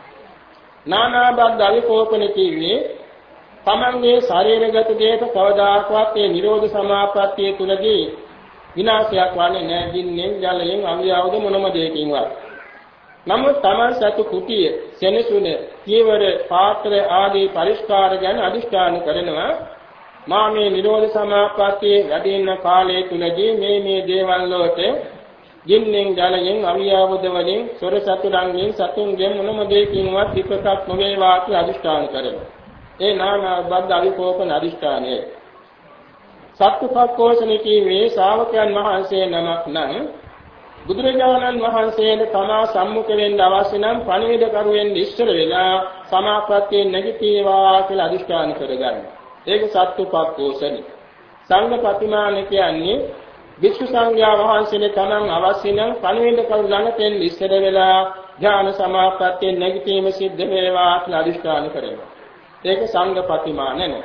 නානා බද්ධ අවිකෝපන කියන්නේ තමන්ගේ ශරීරගත දේක කවදාකවත් ඒ නිරෝධ සමාපත්තිය තුලදී විනාශයක් වන්නේ නැහැ. දින්නෙන් ජලයෙන් අවියවද මොනම දෙයකින්වත්. නමුත් තමන් සතු කුටිය සෙනසුන කීවර පාත්‍ර ආදී පරිස්කාර ගැන අදිෂ්ඨාන කරනවා. මා මේ නිරෝධ සමාපත්තියේ වැඩි ඉන්න කාලය තුලදී මේ මේ දේවල් වලට ගින්නෙන් ජලයෙන් අවියාවද වලින් සොර සතුරන්ගෙන් සතුන්ගෙන් මොනම දෙයකින්වත් විපතක් නොවේවා කියලා අදිෂ්ඨාන කරනවා. ඒ නානා බද්ද අවිකෝපන අදිෂ්ඨානයයි. සත්පුප්පෝෂණ කීවේ ශ්‍රාවකයන් වහන්සේ නමක් නම් බුදුරජාණන් වහන්සේට තමා සම්මුඛ වෙන්න අවශ්‍ය නම් පණිවිඩ කරුවෙන් ඉස්සර වෙලා සමාප්‍රත්‍යයෙන් නැගිටීවා කියලා අදිෂ්ඨාන කරගන්න. ඒක සත්පුප්පෝෂණ. සංඝ ප්‍රතිමාන කියන්නේ වික්ෂු සංඝයා වහන්සේට තමන් අවශ්‍ය නම් පණිවිඩ කරු ළඟටෙන් ඉස්සර වෙලා ඥාන සමාප්‍රත්‍යයෙන් නැගිටීම සිද්ධ වේවා කියලා අදිෂ්ඨාන කරනවා. ඒක සංඝ ප්‍රතිමාන නේ.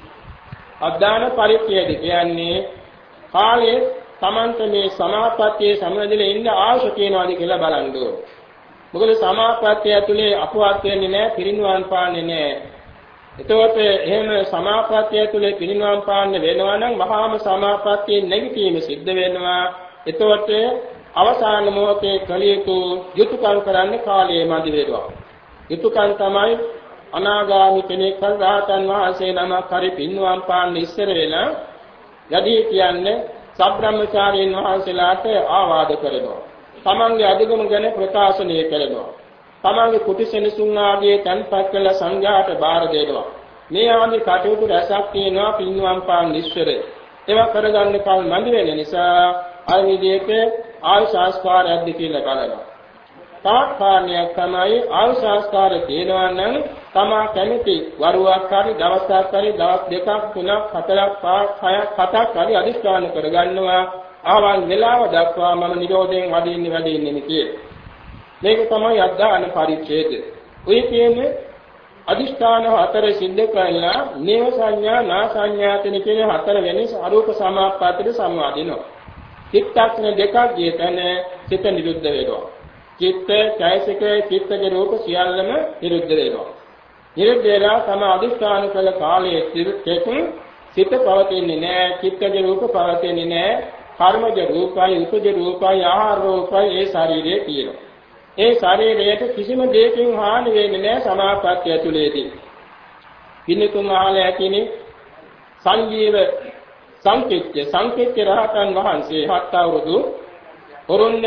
අදාන පරිත්‍යාගය කියන්නේ කාලයේ තමන්ට මේ සමාපත්තියේ සමවැදෙලා ඉන්න ආශ තියනවාද කියලා බලන්න ඕන. මොකද සමාපත්තිය ඇතුලේ අපවත් වෙන්නේ නැහැ, පිරිනුවන් පාන්නේ නැහැ. එතකොට එහෙම සමාපත්තිය ඇතුලේ පිරිනුවන් පාන්න වෙනවා නම් මහාම සමාපත්තියෙන් නැගිටීම සිද්ධ වෙනවා. එතකොට අවසාන මොහොතේ කලියතු යුතුයකම් කරන්න කාලය මදි වෙනවා. යුතුයකම් තමයි අනාගාමී කෙනෙක් රහතන් වහන්සේ නමක් හරි පින්වම් පාන්න ඉස්සර වෙලා යදී කියන්නේ සබ්‍රාහ්මචාරීන් වහන්සේලාට ආවාද කරනවා. තමන්ගේ අධිගම ගැන ප්‍රකාශනය කරනවා. තමන්ගේ කුටිසෙනසුන් ආදී තන්පත් කළ සංඝයාට බාර දෙනවා. මේ ආදී කටයුතු රැසක් තියෙනවා පින්වම් පාන්න ඉස්සර. ඒවා කරගන්න කල් මදි වෙන නිසා අර විදිහට ආයු සංස්කාරයක්ද කියලා බලනවා. තවත් කාරණයක් තමයි ආයු සංස්කාර තියෙනවා නම් තමා කැමති වරුවක් හරි දවසක් හරි දවස් දෙකක් තුනක් හතරක් පහක් හයක් හතක් හරි අදිස්ථාන කරගන්නවා ආවන් වේලාව දක්වා මම නිරෝධයෙන් වඩින්නේ වැඩින්නේ කියලා. මේක තමයි අද්දාන පරිච්ඡේදය. ඔය කියන්නේ අදිස්ථාන හතර සිද්ධ කරලා නේව සංඥා නා සංඥාතන කියන හතර වෙනි අරූප සමාප්පාතයට සම්වාදිනවා. චිත්තක්ෂණ දෙකක් ගියතන චිත්ත නිරුද්ධ වෙනවා. චිත්ත, චෛතසික, චිත්තජ රූප සියල්ලම නිරුද්ධ වෙනවා. නිරුද්ධ වෙලා තම අදිස්ථාන කළ කාලයේ සිටෙකින් සිත පවතින්නේ නැහැ, චිත්තජ රූප පවතින්නේ නැහැ, කර්මජ රූපයි, උපජ රූපයි, ආහාර රූපයි ඒ ශරීරයේ තියෙනවා. ඒ ශරීරයට කිසිම දෙයකින් හානි වෙන්නේ නැහැ සමාපත්තිය ඇතුළේදී. පින්නතුන් ආලය ඇතිනේ සංජීව සංකීර්ත්‍ය සංකීර්ත්‍ය රහතන් වහන්සේ හත් අවුරුදු ඔරුන්න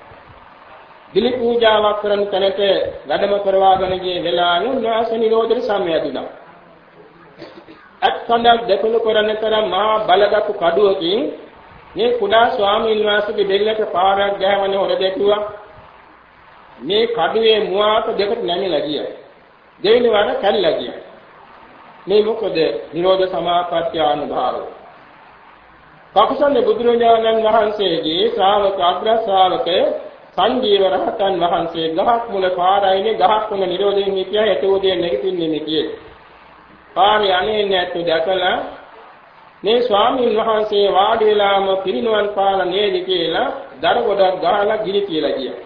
දිලි පූජාවක් කරන තැනට වැඩම කරවාගෙන ගිය වෙලාවෙ උන්වහන්සේ නිරෝධයට සම්යදුණා. අත්කණ්ඩක් දෙපළ කරන තරම් මහා බලගත් කඩුවකින් මේ කුඩා ස්වාමීන් වහන්සේගේ දෙල්ලට පාරක් ගෑවන හොර දෙටුවා. මේ කඩුවේ මුවාට දෙකට නැමිලා ගියා. දෙවෙනි වර කැල්ලා ගියා. මේ මොකද නිරෝධ සමාපත්තිය අනුභවය. කකුසන්ද බුදුරජාණන් වහන්සේගේ ශ්‍රාවක අග්‍ර ශ්‍රාවකේ සංජීව රහතන් වහන්සේ ගහක් මුල පාරයිනේ ගහක් මුල නිරෝධයෙන් හිටියා ඒතෝදේ නැගිටින්නේ නේ කියේ. පාරේ අනේ නැත්තු දැකලා මේ ස්වාමීන් වහන්සේ වාඩි වෙලාම පිරිනුවන් පාන නේද කියලා දර ගොඩක් ගහලා ගිනි කියලා ගියා.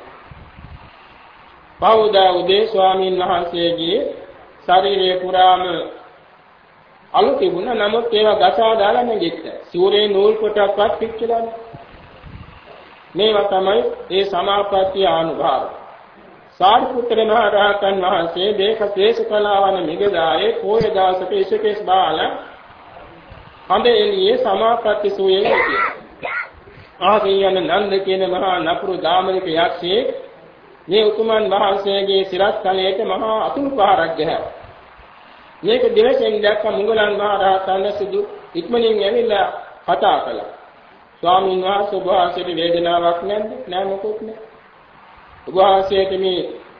බෞද්ධ උදේ ස්වාමීන් වහන්සේගේ ශරීරයේ පුරාම අලු තිබුණා නමුත් ඒවා ගසා දාලා නැගිට්ටා. සිවුරේ නූල් කොටක්වත් පිච්චිලා නැහැ. මේවා තමයි ඒ සමාපත්තිය අනුභව. සාරිපුත්‍ර මහ රහතන් වහන්සේ දේශ ශේෂ කලාවන මිගදායේ පොය දාසක ඉසකේස් බාල හඳ එළියේ සමාපත්ති සූයේ හිටියා. ආගියන නන්ද කියන මහා නපුරු දාමනික යක්ෂයේ මේ උතුමන් වහන්සේගේ සිරස් කලයට මහා අතුරු පහරක් ගැහැවා. මේක දිවසෙන් දැක්ක මුගලන් මහ රහතන් සිදු ඉක්මනින් ඇවිල්ලා කතා කළා. ස්වාමීන් වහන්සේ ඔබ වහන්සේට වේදනාවක් නැද්ද? නෑ මොකොත් නෑ. ඔබ වහන්සේට මේ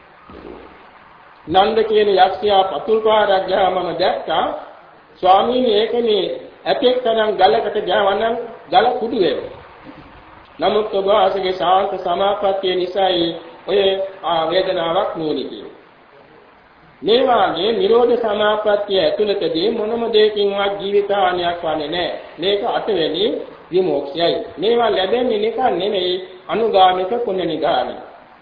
නන්ද කියන යක්ෂයා පතුල් පාරක් ගහමම දැක්කා. ස්වාමීන් ඒකනේ ඇතෙක් තරම් ගලකට ගහවනම් ගල කුඩු වෙනවා. නමුත් ඔබ වහන්සේගේ ශාන්ත සමාපත්තිය නිසායි ඔය වේදනාවක් නොනි කියන්නේ. මේ වාගේ නිරෝධ සමාපත්තිය ඇතුළතදී මොනම දෙයකින්වත් ජීවිතානියක් වන්නේ නැහැ. මේක අටවෙනි විමුක්තියයි. මේවා ලැබෙන්නේ නිකන් නෙමෙයි අනුගාමික පුණ්‍ය නිගාමී.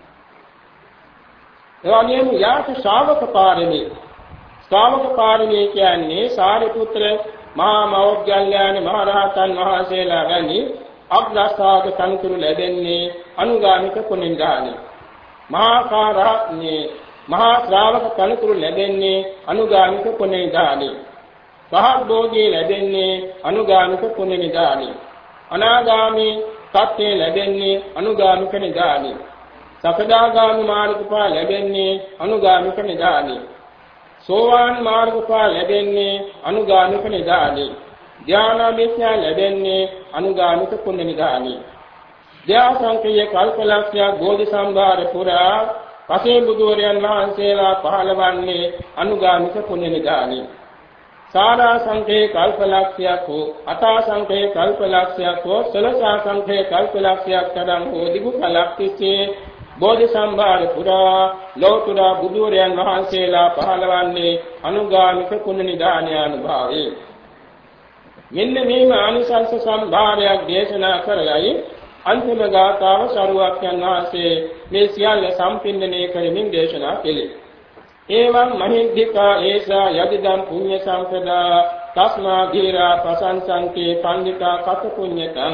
එවැනිම යාස ශ්‍රාවක පාරමී. ශ්‍රාවක පාරමී කියන්නේ සාරිපුත්‍ර මහා මෞර්ගල්‍යාන මහ රහතන් වහන්සේලා වැනි අග්‍රශ්‍රාවක තනතුරු ලැබෙන්නේ අනුගාමික පුණ්‍ය නිගාමී. මහා කාරණේ මහා ශ්‍රාවක තනතුරු ලැබෙන්නේ අනුගාමික පුණ්‍ය නිගාමී. පහක් භෝගී ලැබෙන්නේ අනුගාමික පුණ්‍ය නිගාමී. අනාගාමී තත්ත්වය ලැබෙන්නේ අනුගාමික නිදානේ. සකදාගාමී මාර්ගඵල ලැබෙන්නේ අනුගාමික නිදානේ. සෝවාන් මාර්ගඵල ලැබෙන්නේ අනුගාමික නිදානේ. ධානාභිඥා ලැබෙන්නේ අනුගාමික පුණ්‍ය නිදානේ. ධ්‍යාසංකේය කල්පලක්ෂ්‍ය බෝධි සම්භාර පුරා පසේ බුදුරයන් වහන්සේලා පහළවන්නේ අනුගාමික පුණ්‍ය නිදානේ. සාරා සංකේ කල්පලක්ෂ්‍යයක් හෝ අතා සංකේ කල්පලක්ෂ්‍යයක් හෝ සලසා සංකේ කල්පලක්ෂ්‍යයක් තරම් හෝ දිගු කලක් තිස්සේ බෝධි සම්භාර පුරා ලෝතුරා බුදුරයන් වහන්සේලා පහළවන්නේ අනුගාමික පුණ්‍ය නිදානය අනුභවයේ. මෙන්න මේ ආනිසංස සම්භාරයක් දේශනා කරලයි අන්තිම ගාථාව සරුවක්යන් වහන්සේ මේ සියල්ල සම්පින්දනය කරමින් දේශනා කළේ. එවං මහින්దికා ඒසා යදිදම් පුඤ්ඤ සම්පදා තස්මා ධීරා ප්‍රසංසන්තේ පණ්ඩිතා කත පුඤ්ඤතං.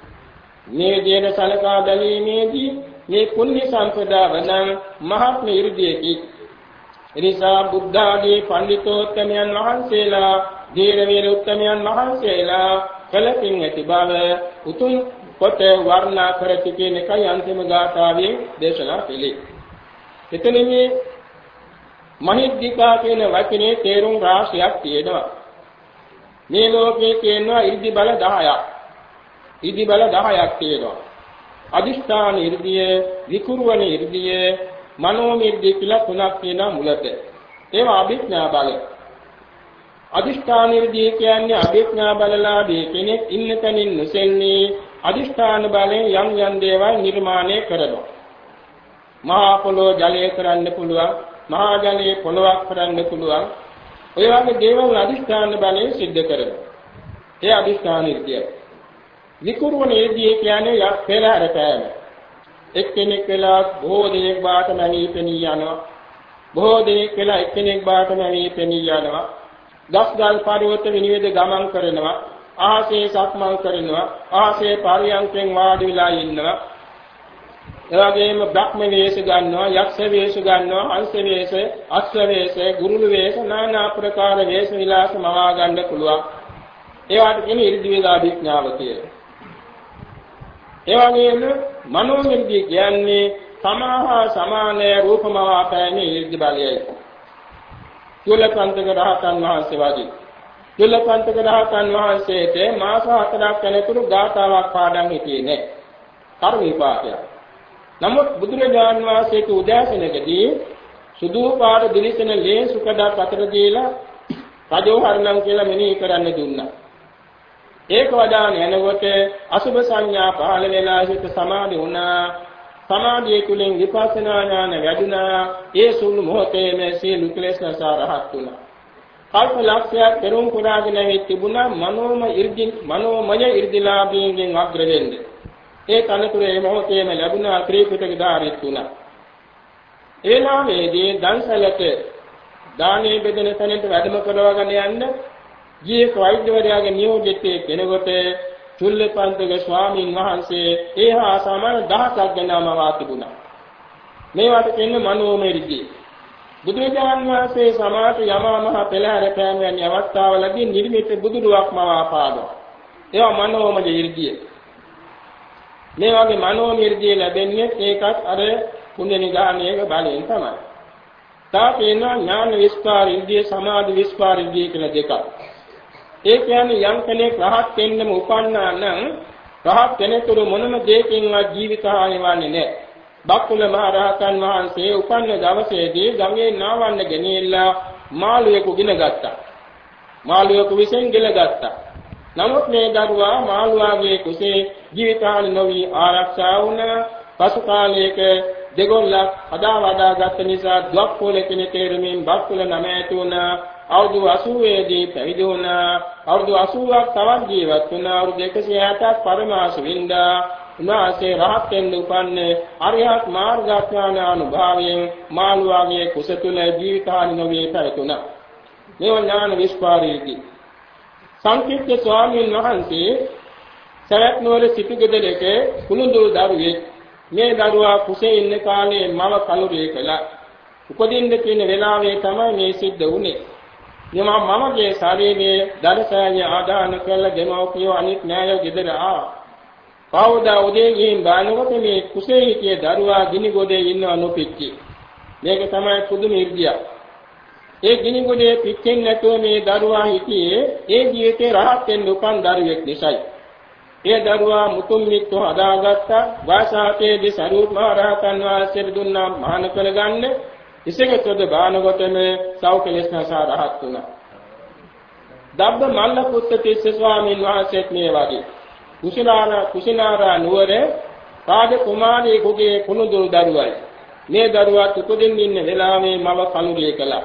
මේ දේන සලකා බැලීමේදී මේ පුණ්‍ය සම්පදාව නම් මහත් නිර්දීයකි. එනිසා බුද්ධ ආදී පඬිතෝත්තමයන් වහන්සේලා ධීර වීර උත්තමයන් වහන්සේලා කලකින් ඇති බව උතුම් කොට වර්ණනා කර සිටින එකයි අන්තිම ගාථාවේ දේශනා කළේ. එතනදී මහිද්దికා කියන වචනේ තේරුම් රාශියක් තියෙනවා. මේ ලෝකයේ තියෙනවා ඉර්ධි බල දහයක්. ඉර්ධි බල දහයක් තියෙනවා. අදිෂ්ඨාන ඉර්ධිය, විකුරුවන ඉර්ධිය, මනෝමිර්ධිය කියලා තුනක් තියෙනවා මුලට. ඒවා අභිඥා බල. අදිෂ්ඨාන ඉර්ධිය කියන්නේ අභිඥා බලලාදී කෙනෙක් ඉන්න තැනින් නොසෙල්ලී අදිෂ්ඨාන බලයෙන් යම් යම් දේවල් නිර්මාණය කරනවා. මහා පොළොව ජලය කරන්න පුළුවන්, මහා ජලයේ පොළොවක් කරන්න පුළුවන්. ඔය වගේ දේවල් අදිෂ්ඨාන බලයෙන් සිද්ධ කරනවා. ඒ අදිෂ්ඨාන ඉර්ධිය. විකුරුවන ඉර්ධිය කියන්නේ යක් පෙරහැර පෑම. එක්කෙනෙක් වෙලා බොහෝ දෙනෙක් බාට නැවී පෙනී යනවා. බොහෝ දෙනෙක් වෙලා එක්කෙනෙක් බාට නැවී පෙනී යනවා. දස්ගල් පර්වත විනිවිද ගමන් කරනවා. ආසේ සක්මන් කරනවා. ආසේ පරියන්කෙන් වාඩි වෙලා ඉන්නවා. එවැගේම බ්‍රහ්ම වේශ ගන්නවා, යක්ෂ වේශ ගන්නවා, හංස වේශ, අශ්ව වේශ, ගුරුළු වේශ, নানা ආකාර වේශ විලාස මවා ගන්න පුළුවන්. ඒවට කියන ඉර්ධි වේදාභිඥාව කියලා. එවැගේම මනෝමිර්ධිය කියන්නේ සමාහා සමාන රූපමවා පැමිණි ඉර්ධි බලයයි. චූලපන්තක රහතන් වහන්සේ වාදී. චූලපන්තක රහතන් වහන්සේට මාස හතරක් යනතුරු ගාථාවක් පාඩම් හිටියේ නැහැ. කර්ම විපාකයක්. නමුත් බුදුරජාණන් වහන්සේට උදෑසනකදී සුදු පාට දිලිසෙන ලේ සුකඩක් අතර දීලා රජෝහරණම් කියලා මෙනෙහි කරන්න දුන්නා. ඒක වදාන යනකොට අසුභ සංඥා පහළ වෙලා හිත සමාධි වුණා. සමාධිය තුළින් විපස්සනා ඥාන වැඩුණා. ඒ සුළු මොහොතේම සියලු කෙලෙස් නැසා රහත් වුණා. කල්ප ලක්ෂයක් පෙරම් පුරාගෙන තිබුණා මනෝමය ඉර්ධි මනෝමය ඉර්ධිලාභයෙන් අග්‍ර වෙන්නේ. ඒ තනතුරේ මොහොතේම ලැබුණා ත්‍රිපිටක ධාරිත් වුණා. ඒ නාමයේදී දන්සලට දානේ බෙදෙන තැනට වැඩම කරවගෙන යන්න ජීවක වෛද්‍යවරයාගේ නියෝජිතයෙක් කෙනෙකුට චුල්ලපන්තක ස්වාමීන් වහන්සේ ඒහා සමාන දහසක් ගණනම වාතිබුණා. මේවට කියන්නේ මනෝමය ඉර්ධිය. බුදුරජාණන් වහන්සේ සමාත යමා මහ පෙළහැර පෑම වැනි අවස්ථාවලදී නිර්මිත බුදුරුවක්ම වාපාදෝ. ඒවා මනෝමය ඉර්ධිය. මේ වගේ මනෝමිර්ධිය ලැබෙන්නේ ඒකත් අර පුණ්‍ය නිදානයක බලයෙන් තමයි. තාපේන ඥාන විස්පාර ඉන්දිය සමාධි විස්පාර ඉන්දිය කියලා දෙකක්. ඒ කියන්නේ යම් කෙනෙක් රහත් වෙන්නම උපන්නා නම් රහත් කෙනෙකුට මොනම දෙයකින්වත් ජීවිත හානි වන්නේ නැහැ. බක්කුල මහ රහතන් වහන්සේ උපන්න දවසේදී ගමේ නාවන්න ගෙනියලා මාළුවෙකු ගිනගත්තා. මාළුවෙකු විසින් ගිලගත්තා. නමුත් මේ දරුවා මාළුවාගේ කුසේ ජීවිතාලි නොවි ආරක්ෂා වුණා. පසු කාලයක දෙගොල්ලක් හදා වඩා ගත්ත නිසා ද්වක්පොල කෙනේ තේරුමින් බක්කුල නම ඇති වුණා. අවුරුදු අසූවේ දී පැවිදි වුණා. අවුරුදු අසූවක් තවත් ජීවත් වුණා. අවුරුදු එකසිය හැටක් පරමාස වින්දා. උන්වහන්සේ රහත් වෙන්න උපන්නේ අරිහත් මාර්ගඥාන අනුභවයෙන් මාළුවාගේ කුස තුල ජීවිතාලි නොවි පැවතුණා. මේ ඥාන විස්පාරයේදී සංකීර්ණ ස්වාමීන් වහන්සේ සරත් නුවර සිටුගෙදරක කුළුඳු දරුවෙක්. මේ දරුවා කුසේ ඉන්න කාලේ මව කලුරිය කළා. උපදින්න තියෙන වෙලාවේ තමයි මේ සිද්ධ වුනේ. මෙම මමගේ ශරීරයේ දරසෑය ආදාන කළ දෙමව්පියෝ අනිත් නෑයෝ ගෙදර ආවා. කවුදා උදේ ගිහින් බලනකොට මේ කුසේ හිටිය දරුවා ගිනි ගොඩේ ඉන්නව නොපිච්චි. මේක තමයි පුදුම ඉර්ධියක්. ඒ ගිනි ගොඩේ පිච්චෙන්නේ නැතුව මේ දරුවා හිටියේ ඒ ජීවිතේ රහත් වෙන්න උපන් දරුවෙක් නිසායි. ඒ දරුවා මුතුන් මිත්තු හදාගත්තා. වාසාතේදී සරුවත් මහ රහතන් වහන්සේට දුන්නා මහාන කරගන්න. ඉසෙකතොද බානකොටම සෞඛලස් නසා රහත් වුණා. දබ්බ මල්ල පුත්ත තිස්ස ස්වාමීන් වහන්සේත් මේ වගේ කුසිනාරා කුසිනාරා නුවර රාජ කුමාරියෙකුගේ කුණුදුරු දරුවයි. මේ දරුවා උපදින්න ඉන්න වෙලාවේ මව කලුරිය කළා.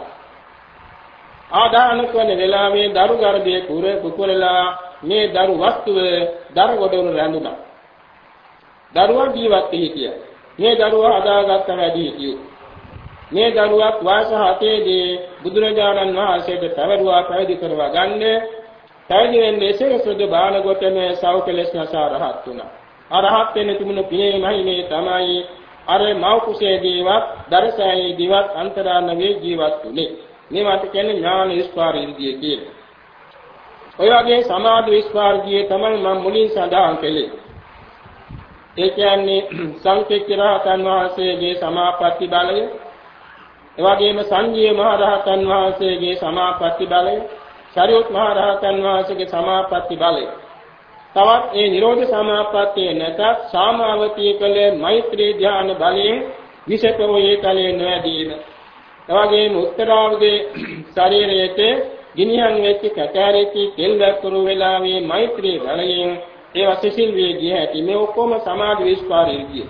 ආදාන කරන වෙලාවේ දරු ගර්භයේ කුර කුකුරලා මේ දරු වස්තුව දරු ගොඩවල රැඳුණා. දරුවා ජීවත් හිටියා. මේ දරුවා හදාගත්ත වැඩි හිටියෝ. මේ දරුවත් වාස හතේදී බුදුරජාණන් වහන්සේට පැවරුවා පැවිදි කරවා ගන්න. පැවිදි වෙන්නේ එසේසුද බාලගොතම සෞඛලස් නසා රහත් වුණා. අරහත් වෙන්න තිබුණු පිනේ මහිනේ තමයි අර මව් කුසේදීවත් දරසෑයේදීවත් අන්තරාණවේ ජීවත් වුනේ. මේවට කියන්නේ ඥාන විස්පාර ඉර්ධිය කියලා. ඔය වගේ සමාධි විස්පාර ඉර්ධිය තමයි මම මුලින් සඳහන් කළේ. ඒ කියන්නේ සංකේත රහතන් වහන්සේගේ සමාපatti බලය, ඒ වගේම සංජීව මහ රහතන් වහන්සේගේ සමාපatti බලය, සරියුත් මහ රහතන් වහන්සේගේ සමාපatti බලය. තවත් ඒ නිරෝධ සමාපත්තිය නැතත් සාමාවතී කළ මෛත්‍රී ධ්‍යාන බලයෙන් විෂපෝයේ තලයේ නොයදීන. එවැගේම උත්තරාවගේ ශරීරයේ ගිනිහන් වෙච්ච කැටාරෙති තෙල් වැක්කුරු වෙලාවේ මෛත්‍රී බලයෙන් ඒවා සිසිල් වේ ගිය හැටි මේ ඔක්කොම සමාධි විස්පාර ඉර්ධිය.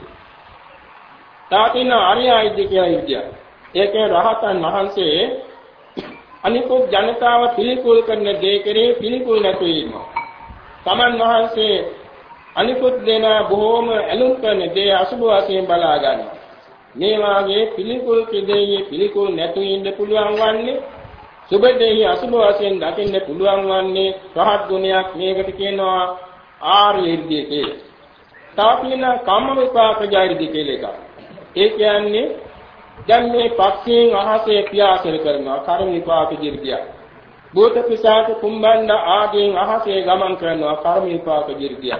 තාතින ආර්යයිද්‍ය කියලා ඉර්ධිය. ඒකේ රහතන් වහන්සේ අනිකුත් ජනතාව පිළිකුල් කරන දේ කෙරේ පිළිකුල් නැතුව ඉන්නවා. තමන් වහන්සේ අනිකුත් දෙන බොහෝම ඇලුම් කරන දේ අසුභ වශයෙන් බලා ගන්නවා. මේ වාගේ පිළිකුල් කිදෙයේ පිළිකුල් නැතුව ඉන්න පුළුවන් වන්නේ සුභ දෙහි අසුභ වශයෙන් දකින්න පුළුවන් වන්නේ රහත් ගුණයක්. මේකට කියනවා ආර්ය ඉර්ධිය කියලා. තාපින කම්ම විපාක ජෛර්ධි කියලා එකක්. ඒ කියන්නේ දැන් මේ පක්ෂයෙන් අහසේ පියාසර කරනවා කර්ම විපාක ජීර්ධිය. භූත පිසාච කුම්බණ්ඩ ආදීන් අහසේ ගමන් කරනවා කර්ම විපාක ජීර්ධිය.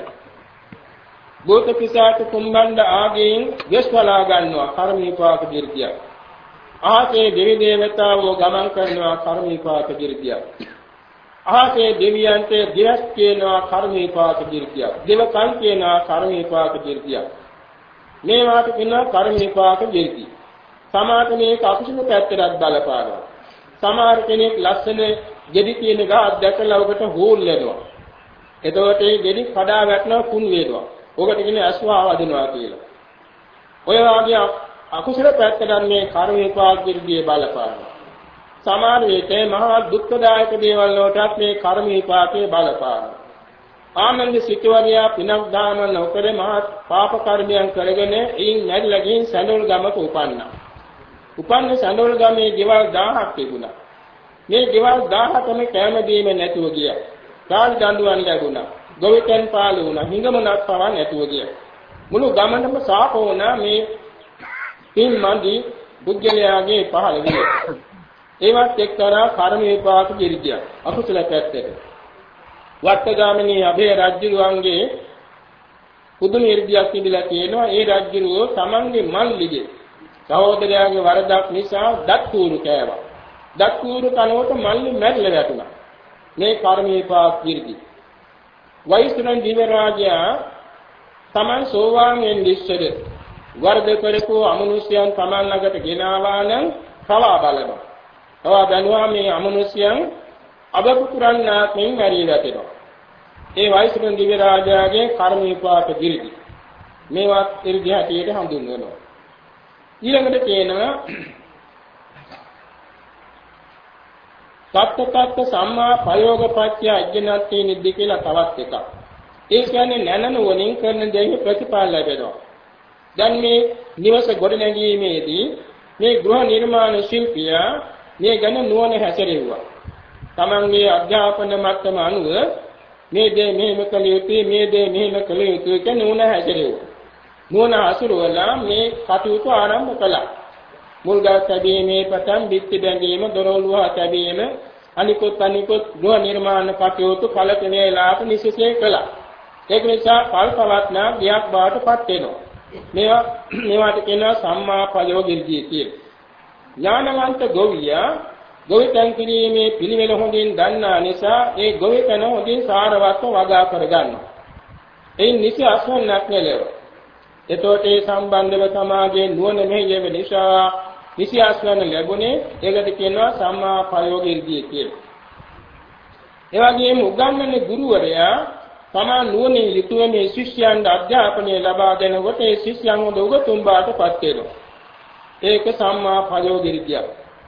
භූත පිසාච කුම්බණ්ඩ ආදීන් යස්වලා ගන්නවා කර්ම විපාක ජීර්ධිය. ආසේ දෙවි දේවතාවෝ ගමන් කරනවා කර්ම විපාක ජීර්ධිය. ආසේ දෙවියන්ට දිවස් කියනවා කර්ම විපාක ජීර්ධිය. දෙවකන් කියනවා කර්ම විපාක ජීර්ධිය. මේවාට කියනවා කර්ම විපාක ජීර්ධිය. සමාත මේක අකුසල පැත්තට බලපානවා. සමහර කෙනෙක් ලස්සන ගෙඩි තියෙන ගහ දැකලා ඔබට හෝල් වෙනවා. එතකොට ඒ ගෙඩි කඩා වැටෙනවා කුණු වෙනවා. ඔකට කියන්නේ අස්වාව වදිනවා කියලා. ඔය වගේ අකුසල පැත්තට මේ කර්ම විපාක විර්ධියේ බලපානවා. සමහර විට මහා දුක්ඛදායක දේවල් වලටත් මේ කර්ම විපාකයේ බලපානවා. ආනන්ද සිටවලියා පිනක් දාන නොකර මහා පාප කර්මයන් කරගෙන එයින් නැරිලා ගින් සැඬොල් ගමක උපන්නා. උපන්න සැඬොල් ගමේ ගෙවල් දහයක් තිබුණා. මේ ගෙවල් දහයකම කැම දීම නැතුව ගියා. කාල් දඬුවම් ලැබුණා. ගොවිතැන් පාළු වුණා. හිඟමනක් පවා නැතුව ගියා. මුළු ගමනම සාප වුණා මේ පින් මන්දි බුද්ධලයාගේ පහළ විය. ඒවත් එක්තරා කර්ම විපාක කිරිදියා. අකුසල පැත්තට. වත්තගාමිනී අභය රජුගේ පුදුම ඉර්ධියක් තිබිලා තියෙනවා. ඒ රජුව තමන්ගේ මල්ලිගේ සහෝදරයාගේ වරදක් නිසා දත් කූරු කෑවා. දත් කූරු කනකොට මල්ලි මැරිලා වැටුණා. මේ කර්ම විපාක කිරිදි. වෛශ්‍රණ දිව රාජයා තමන් සෝවාන් වෙන්නේ ඉස්සර වරද කරපු අමනුෂ්‍යයන් තමන් ළඟට ගෙනාවා නම් කවා බලනවා. කවා බැලුවා මේ අමනුෂ්‍යයන් අබපුරන්නාත්මෙන් මැරී වැටෙනවා. ඒ වෛශ්‍රණ දිව රාජයාගේ කර්ම විපාක කිරිදි. මේවත් ඉර්ධිය හැටියට හඳුන්වනවා. ඊළඟට කියනවා සත්‍යපත්ත සම්මා ප්‍රයෝගපත්‍ය අඥානත්තේ නිද්දි කියලා තවත් එකක්. ඒ කියන්නේ නැනනුවණින් කරන දෙයේ ප්‍රතිඵල ලැබෙනවා. දැන් මේ නිවස ගොඩනැගීමේදී මේ ගෘහ නිර්මාණ ශිල්පියා මේ ගැන නුවණ හැසිරෙව්වා. තමන්ගේ අධ්‍යාපන මට්ටම අනුව මේ දේ මෙහෙම කළ යුතුයි මේ දේ මෙහෙම කළ යුතුයි කියන නුවණ හැසිරෙව්වා. නුවණ අසුරවලා මේ කටයුතු ආරම්භ කළා. මුල්ගල් තැබීමේ පටන් බිත්ති බැඳීම දොරවල් තැබීම අනිකුත් අනිකුත් ගෘහ නිර්මාණ කටයුතු කලක වේලාවට නිසිසේ කළා. ඒක නිසා කල්පවත්නා ගියක් බාටපත් වෙනවා. මේවා මේවට කියනවා සම්මා පයෝගිර්ගී කියලා. ඥානවන්ත ගොවියා ගොවිතැන් කිරීමේ පිළිවෙල හොඳින් දන්නා නිසා ඒ ගොවිතැන හොඳින් සාරවත්ව වගා කරගන්නවා. එයින් නිසි අස්වන්නක් නෙලව. එතකොට ඒ සම්බන්ධව සමාජයේ නුවණ මෙහෙයව නිසා නිසි අස්වන්න ලැබුණේ ඒකට කියනවා සම්මා පයෝගිර්ගී කියලා. ඒ වගේම උගන්වන ගුරුවරයා තමා නුවණින් යුතුව මේ ශිෂ්‍යයන්ට අධ්‍යාපනය ලබා දෙනකොට ඒ ශිෂ්‍යයන් හොඳ උගතුන් බාටපත් වෙනවා. ඒක සම්මා පයෝගිර්ගිය.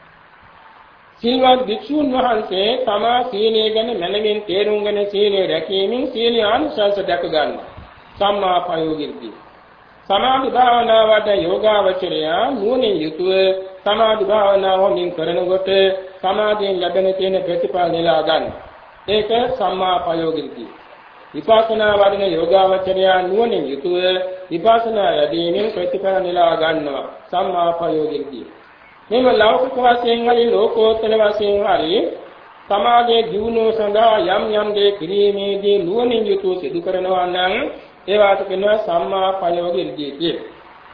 සීලවත් භික්ෂුන් වහන්සේ තමා සීලය ගැන මනමින් තේරුම්ගෙන සීලය රැකීමෙන් සීල ආනිසංස දැක ගන්නවා. සම්මා පයෝගිර්ගිය. සමාධි භාවනාව වඩ යෝගාවචරය නුවණින් යුතුව සමාධි භාවනාව හොඳින් කරනකොට සමාධියෙන් ලැබෙන තියෙන ප්‍රතිඵල නෙලා ගන්න. ඒක සම්මා පයෝගිර්ගිය. විපස්සනා වඩන යෝගාවචරය නුවණින් යුතුව විපස්සනා යදීමින් ප්‍රතිඵල නෙලා ගන්නවා. සම්මා පයෝගිර්ගිය. මෙම ලෞකික වශයෙන් හරි ලෝකෝත්තර වශයෙන් හරි සමාජයේ ජීවනෝ සඳහා යම් යම් දේ කිරීමේදී නුවණින් යුතුව සිදු කරනවා නම් ඒවාට කියනවා සම්මා පයෝගිර්ගිය කියලා.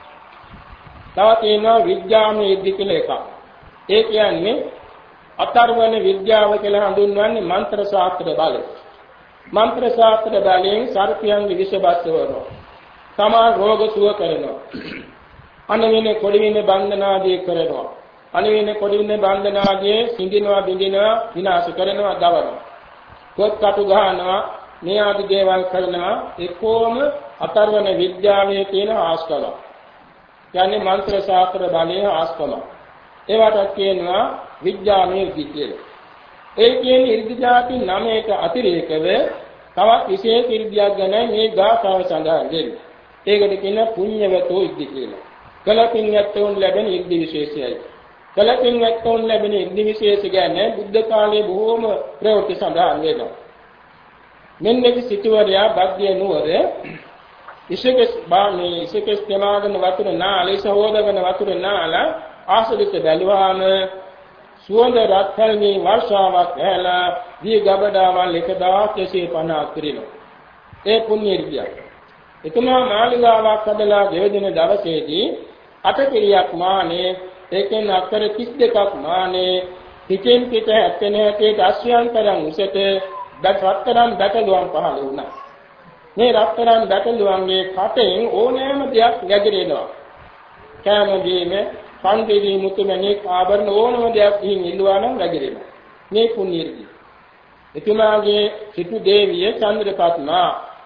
තව තියෙනවා විද්‍යාමය ඉද්ධි කියලා එකක්. ඒ කියන්නේ අතර්වන විද්‍යාව කියලා හඳුන්වන්නේ මන්ත්‍ර ශාස්ත්‍ර බලය. මන්ත්‍ර ශාස්ත්‍ර බලයෙන් සර්පයන්ගේ විෂ බස්සවනවා. තමා රෝග සුව කරනවා. අනවිනේ කොඩිවිනේ බන්ධනාදී කරනවා. අනවිනේ කොඩිවිනේ බන්ධනාදී සිඳිනවා බිඳිනවා විනාශ කරනවා දවනවා. පොත් කටු ගහනවා මේ ආදි දේවල් කරනවා. ඒකෝම අතර්වන විද්‍යාවේ තියෙන ආස්කල. කියන්නේ මන්ත්‍ර ශාස්ත්‍ර බලයේ ආස්කල. ඒවට කියනවා විද්‍යාමය ඉද්ධි කියලා. ඒ කියන්නේ ඉර්ධි જાති නමයක අතිරේකව තවත් විශේෂ ඉර්ධියක් ගැන මේ ගාථාව සඳහන් වෙන්නේ. ඒකට කියන පුඤ්ඤවතෝ ඉද්ධි කියලා. කලකින් යැත්තෝන් ලැබෙන ඉර්ධි විශේෂයයි. කලකින් යැත්තෝන් ලැබෙන ඉර්ධි විශේෂ ගැන බුද්ධ කාලයේ බොහෝම ප්‍රවෘත්ති සඳහන් වෙනවා. මෙන්න මේ සිටුවරයා බග්ගිය නුවර ඉසකස් බාමේ ඉසකස් තමාගෙන වතුර නාලේ සහෝදරගෙන වතුර නාලා ආසදිත බැලුවාම සුවඳ රත්තරන්ගේ වර්ෂාවක් ඇලා දී ගබඩාවල් එක දහස් පනහක් පිරිනො. ඒ පුණ්‍ය ඉර්ධියක්. එතුමා මාළිගාවක් හදලා දෙවදින දවසේදී අටපිරියක් මානේ ඒකෙන් අක්කර තිස් දෙකක් මානේ පිටින් පිට හැත්තෙන හැටේට අශ්වයන්තරන් උසට බත් රත්තරන් බැටළුවන් පහළ වුණා. මේ රත්තරන් බැටළුවන්ගේ කටෙන් ඕනෑම දෙයක් නැගිරෙනවා. කෑම බීම පන්තිදී මුතුමැණික් ආභරණ ඕනම දෙයක් ගිහින් ඉල්ලුවා නම් නැගිරෙනවා. මේ පුණ්‍ය ඉර්ධිය. එතුමාගේ සිටු දේවිය චන්ද්‍රපත්මා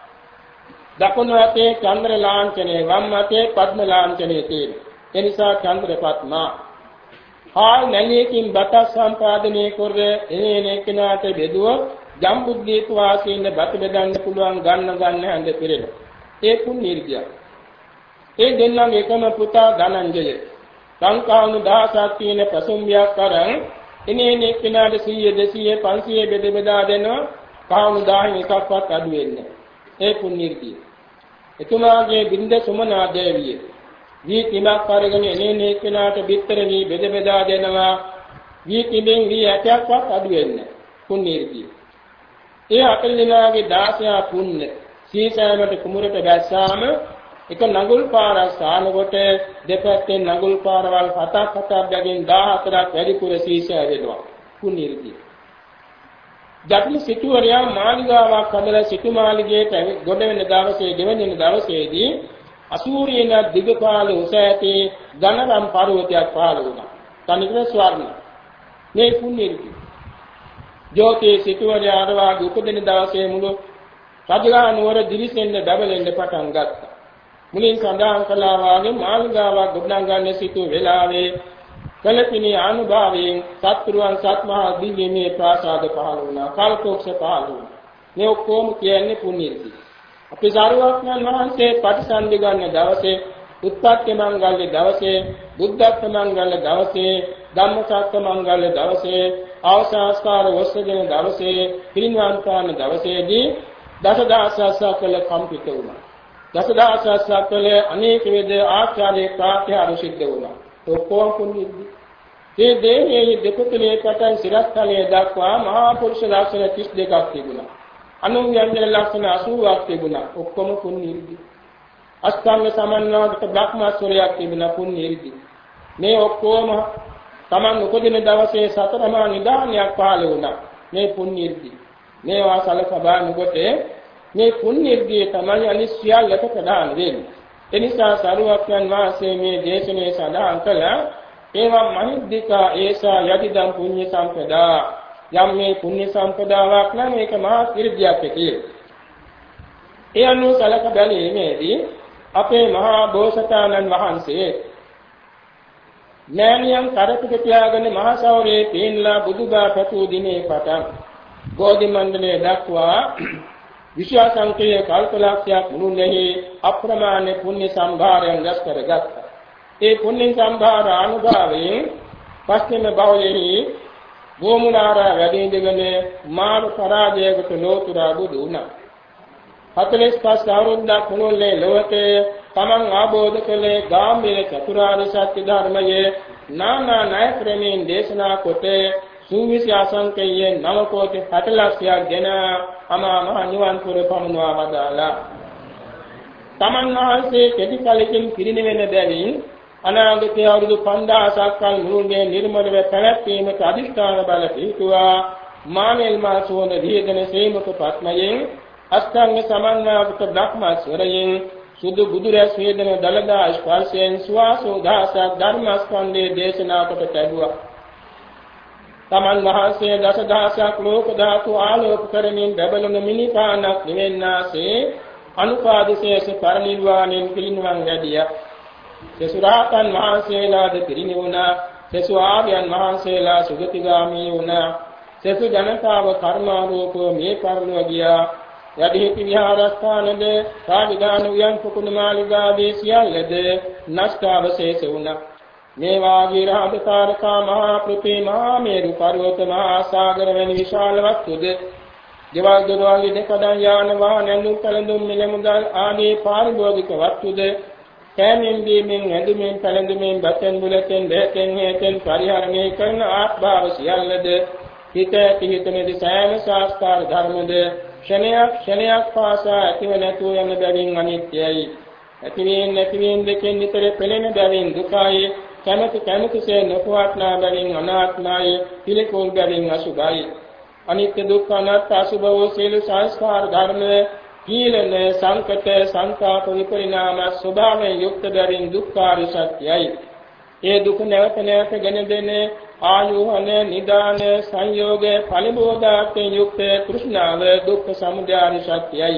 දකුණු අතේ චන්ද්‍ර ලාංඡනය වම් අතේ පද්ම ලාංඡනය තියෙනවා. ඒ නිසා චන්ද්‍රපත්මා හාල් නැලියකින් බත සම්පාදනය කර එනේ කෙනාට බෙදුවොත් ජම්බුද්දීප වාසීන් බත බෙදන්න පුළුවන් ගන්න ගන්න හැඳ පිරෙනවා. ඒ පුණ්‍ය ඉර්ධිය. ඒ දෙන්නගේ එකම පුතා ධනංජය සංඛාණු දහසක් තියෙන ප්‍රසම්බියක් කරන් එනේ කෙනාට සීය දෙසීය පන්සීය බෙද බෙදා දෙනවා. කාණු දහයෙන් එකක්වත් අඩු වෙන්නේ. ඒ පුණ්‍ය ඉර්ධිය. එතුමාගේ බින්ද සුමනා දේවිය වී තිමක් අරගෙන එනේ කෙනාට බිත්තර වී බෙද බෙදා දෙනවා. වී තිබෙන් වී ඇටයක්වත් අඩු වෙන්නේ. පුණ්‍ය ඉර්ධිය. ඒ අතර දිනාගේ දාසය පුණ්‍ය සීසෑමට කුමරට දැස්සාම එක නගුල් පාරක් සාන කොට දෙපැත්තෙන් නගුල් පාරවල් හතක් හතක් බැගින් දහහතරක් වැඩිපුර සීසෑ වෙනවා. පුණ්‍ය ඉර්ධිය. ජටිල සිටුවරයා මාලිගාවක් හදලා සිටු මාලිගයට ගොඩ වෙන දවසේ දෙවැනි දවසේදී අසූරියන දිගපාල උස ඇති ඝනරම් පර්වතයක් පහළ වුණා. තනිකර ස්වර්ණ. මේ පුණ්‍ය ඉර්ධිය. ජෝතී සිටුවරයා ආරවාගේ උපදින දවසේ මුළු රජගහ නුවර දිලිසෙන්න බබලෙන්න පටන් ගත්තා. මුලින් සඳහන් කළා වාගේ මාළිගාවක් ගොඩනගන්න සිටු වෙලාවේ කලපිනී අනුභවයෙන් සත්පුරුවන් සත්මහා දිව්‍යමය ප්‍රාසාද පහළ වුණා. කල්පෝක්ෂ පහළ වුණා. මේ ඔක්කොම කියන්නේ පුණ්‍ය ඉර්ධිය. අපි සාරවත්යන් වහන්සේ පටිසන්ධි ගන්න දවසේ, උත්පත්ති මංගල්‍ය දවසේ, බුද්ධත්ව මංගල්‍ය දවසේ, ධම්මසත්ත්ව මංගල්‍ය දවසේ, අවසාස්කාර වස්සගෙන දවසේ, පිරිනිවන් පාන දවසේදී දසදහසක් කළ කම්පිත වුණා. දසදහසක් කළ අනේක වේද ආචාර්ය ප්‍රාත්‍යාර සිද්ධ වුණා. ඔක්කොම පුණ්‍ය ඉර්ධිය. මේ දේහයේ දෙපතුලේ පටන් සිරස්තලයේ දක්වා මහා පුරුෂ ලක්ෂණ තිස් දෙකක් තිබුණා. අනුව්‍යංජන ලක්ෂණ අසූවක් තිබුණා. ඔක්කොම පුණ්‍ය ඉර්ධි. අෂ්ටාංග සමන්වාගත බ්‍රහ්මස්වරයක් තිබුණා පුණ්‍ය ඉර්ධි. මේ ඔක්කොම Taman උපදින දවසේ සතරමා නිදානයක් පහළ වුණා. මේ පුණ්‍ය ඉර්ධි. මේවා සලකබා නුකොට මේ පුණ්‍ය ඉර්ධිය තමයි අනිශ්චයලට ප්‍රදාන වෙන්නේ. එනිසා සරුවක්යන් වාසේ මේ දේශනේ සඳහන් කළා ඒවා මහිද්దికා ඒසා යදිදම් පුඤ්ඤ සම්පදා යම් මේ පුණ්‍ය සම්පදාවක් නම් ඒක මහා ඉර්ධියක් කියලා. ඒ අනුව සලක බැලීමේදී අපේ මහා බෝසතාණන් වහන්සේ මෑණියන් කරපිට තියාගෙන මහා සෞරේ පේන්ලා බුදුබා පැතු දිනේ පටන් බෝධි මණ්ඩලයේ දක්වා විශ්වාසංකේය කල්පලක්ෂයක් මුළුල්ලෙහි අප්‍රමාණ පුණ්‍ය සම්භාරයන් රැස් කරගත්තා. ඒ පුණ්‍ය සම්භාර අනුභවයෙන් පස්චිම භවයෙහි ගෝමුලාරා වැඩි ඉඳගෙන මාන පරාජයකට ලෝතුරා බුදු වුණා. හතළිස් පහ අවුරුද්දක් මුළුල්ලේ ලෝකේ තමන් ආબોධ කළේ ගාම්භීර චතුරාර්ය සත්‍ය ධර්මයේ නානා ණය ක්‍රමයෙන් දේශනා කොට සූවිසි අසංකේය නව කෝටි හත ලක්ෂයක් ගෙන අමා මහ නිවන් පුර පමුණවා වදාලා. තමන් වහන්සේ කෙටි කලකින් පිරිනිවෙන බැවින් අනාගතයේ අවුරුදු පන්දාසක් කල් මුළුල්ලේ නිර්මලව පැවැත්වීමට අධිෂ්ඨාන බල පිහිටුවා මානෙල් මාසෝන දීගෙන සේමක පත්මයෙන් අෂ්ටාංග සමන්වාගත බ්‍රහ්මස්වරයෙන් සුදු බුදුරැස් වේදන දලදා ස්පර්ශයෙන් සුවාසෝ දහසක් ධර්මස්කන්ධයේ දේශනා කොට ලැබුවා. තමන් වහන්සේ දසදහසක් ලෝක ධාතු ආලෝක කරමින් බබලන මිනිපානක් නිවෙන්නාසේ අනුපාදිශේෂ පරිනිර්වාණයෙන් පිරිනිවන් යදියා. සසුරාතන් වහන්සේලාද පිරිනිවුණා. සසු ආර්යයන් වහන්සේලා සුගතිගාමී වුණා. සසු ජනතාව කර්මාරූපව මේ පරිලෝක ගියා. යදිහිති විහාරස්ථානද සාධිදාන උයන් කුකුණ මාලිගාදී සියල්ලද නෂ්ටාවශේෂ වුණා. මේ වාගේ රාජකාරකා මහා පෘථිවි මහා මේරු පර්වත මහා සාගර වැනි විශාල වස්තුද දේවල් දොරවල් දෙකඩන් යාන වාහන ඇඳුම් පැළඳුම් මිල මුදල් ආදී පාරිභෝගික වස්තුද කෑමෙන් බීමෙන් ඇඳුමින් පැළඳුමින් බතෙන් බුලතෙන් දෙතෙන් හේතෙන් පරිහරණය කරන ආත්භාව සියල්ලද හිත පිහිටමේදී සෑම ශාස්ත්‍ර ධර්මද ක්ෂණයක් ක්ෂණයක් පාසා ඇතිව නැතුව යන බැවින් අනිත්‍යයි. ඇතිවීම නැතිවීම දෙකෙන් නිතර පෙළෙන බැවින් දුකයි. කැමැති කැමැතිසේ නොපවත්නා බැවින් අනාත්මයි. පිළිකුල් බැවින් අසුභයි. අනිත්‍ය දුක්ඛ අනාත්ම අසුභ වූ සීල සංස්කාර ධර්ම කීලන සංකත සංකාප විපරිණාම ස්වභාවයෙන් යුක්ත බැවින් දුක්ඛාරි සත්‍යයි. ඒ දුක නැවත නැවත ගෙන දෙන ආයෝහන නිදාන සංයෝග ඵලබෝධාත්යෙන් යුක්ත තෘෂ්ණාව දුක්ඛ සමුදය සත්‍යයි.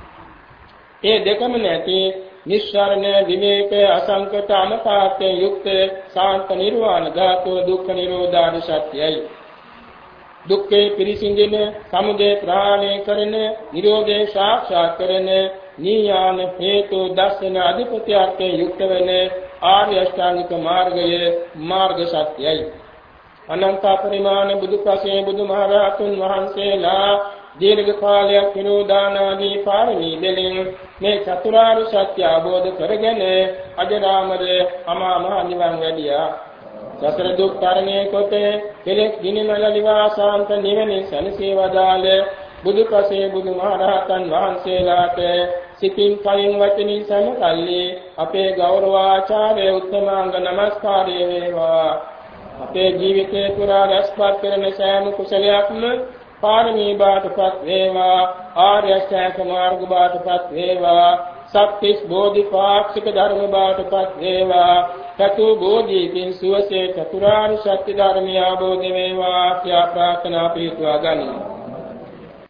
ඒ දෙකම නැති නිස්සාරණ විවේක අසංකත අමතාත්යෙන් යුක්ත සාන්ත නිර්වාණ ධාතු දුක්ඛ නිරෝධාරි සත්‍යයි. දුක්ඛේ පිරිසිඳින සමුදය ප්‍රහාණය කරන නිරෝධේ සාක්ෂාත් කරන නියාන හේතු දර්ශන අධිපත්‍යයෙන් යුක්ත වෙන ආර්ය අෂ්ටාංගික මාර්ගයේ මාර්ග සත්‍යයි. අනන්ත පරිමාණ බුදු පසේ බුදුමහරහතුන් වහන්සේලා දීර්ඝ කාලයක් විනෝදානාදී පාරමී දෙලින් මේ චතුරාර්ය සත්‍ය අවබෝධ කරගෙන අජරාමර අමා මහ නිවන් වැඩියා. සතර දුක් තරණය කොට කෙලෙස් ගිනිමල නිවාසාන්ත නිවනේ සනසේ වදාළ බුදු පසේ බුදුමහරහතන් වහන්සේලාට සිතින් කයින් වචනින් සමකල්ලි අපේ ගෞරවාචාර්ය උත්තමාංග නමස්කාරය වේවා. අපේ ජීවිතේ පුරා රැස්පත් කරන සෑම කුසලයක්ම පාරමී බාටපත් වේවා. ආර්ය අෂ්ටාංග මාර්ග බාටපත් වේවා. සත්‍තිස් බෝධිපාක්ෂික ධර්ම බාටපත් වේවා. චතු බෝධිකින් සුවසේ චතුරාර්ය සත්‍ය ධර්මය අවබෝධ වේවා කියා ප්‍රාර්ථනා පිටුවා ගනිමු.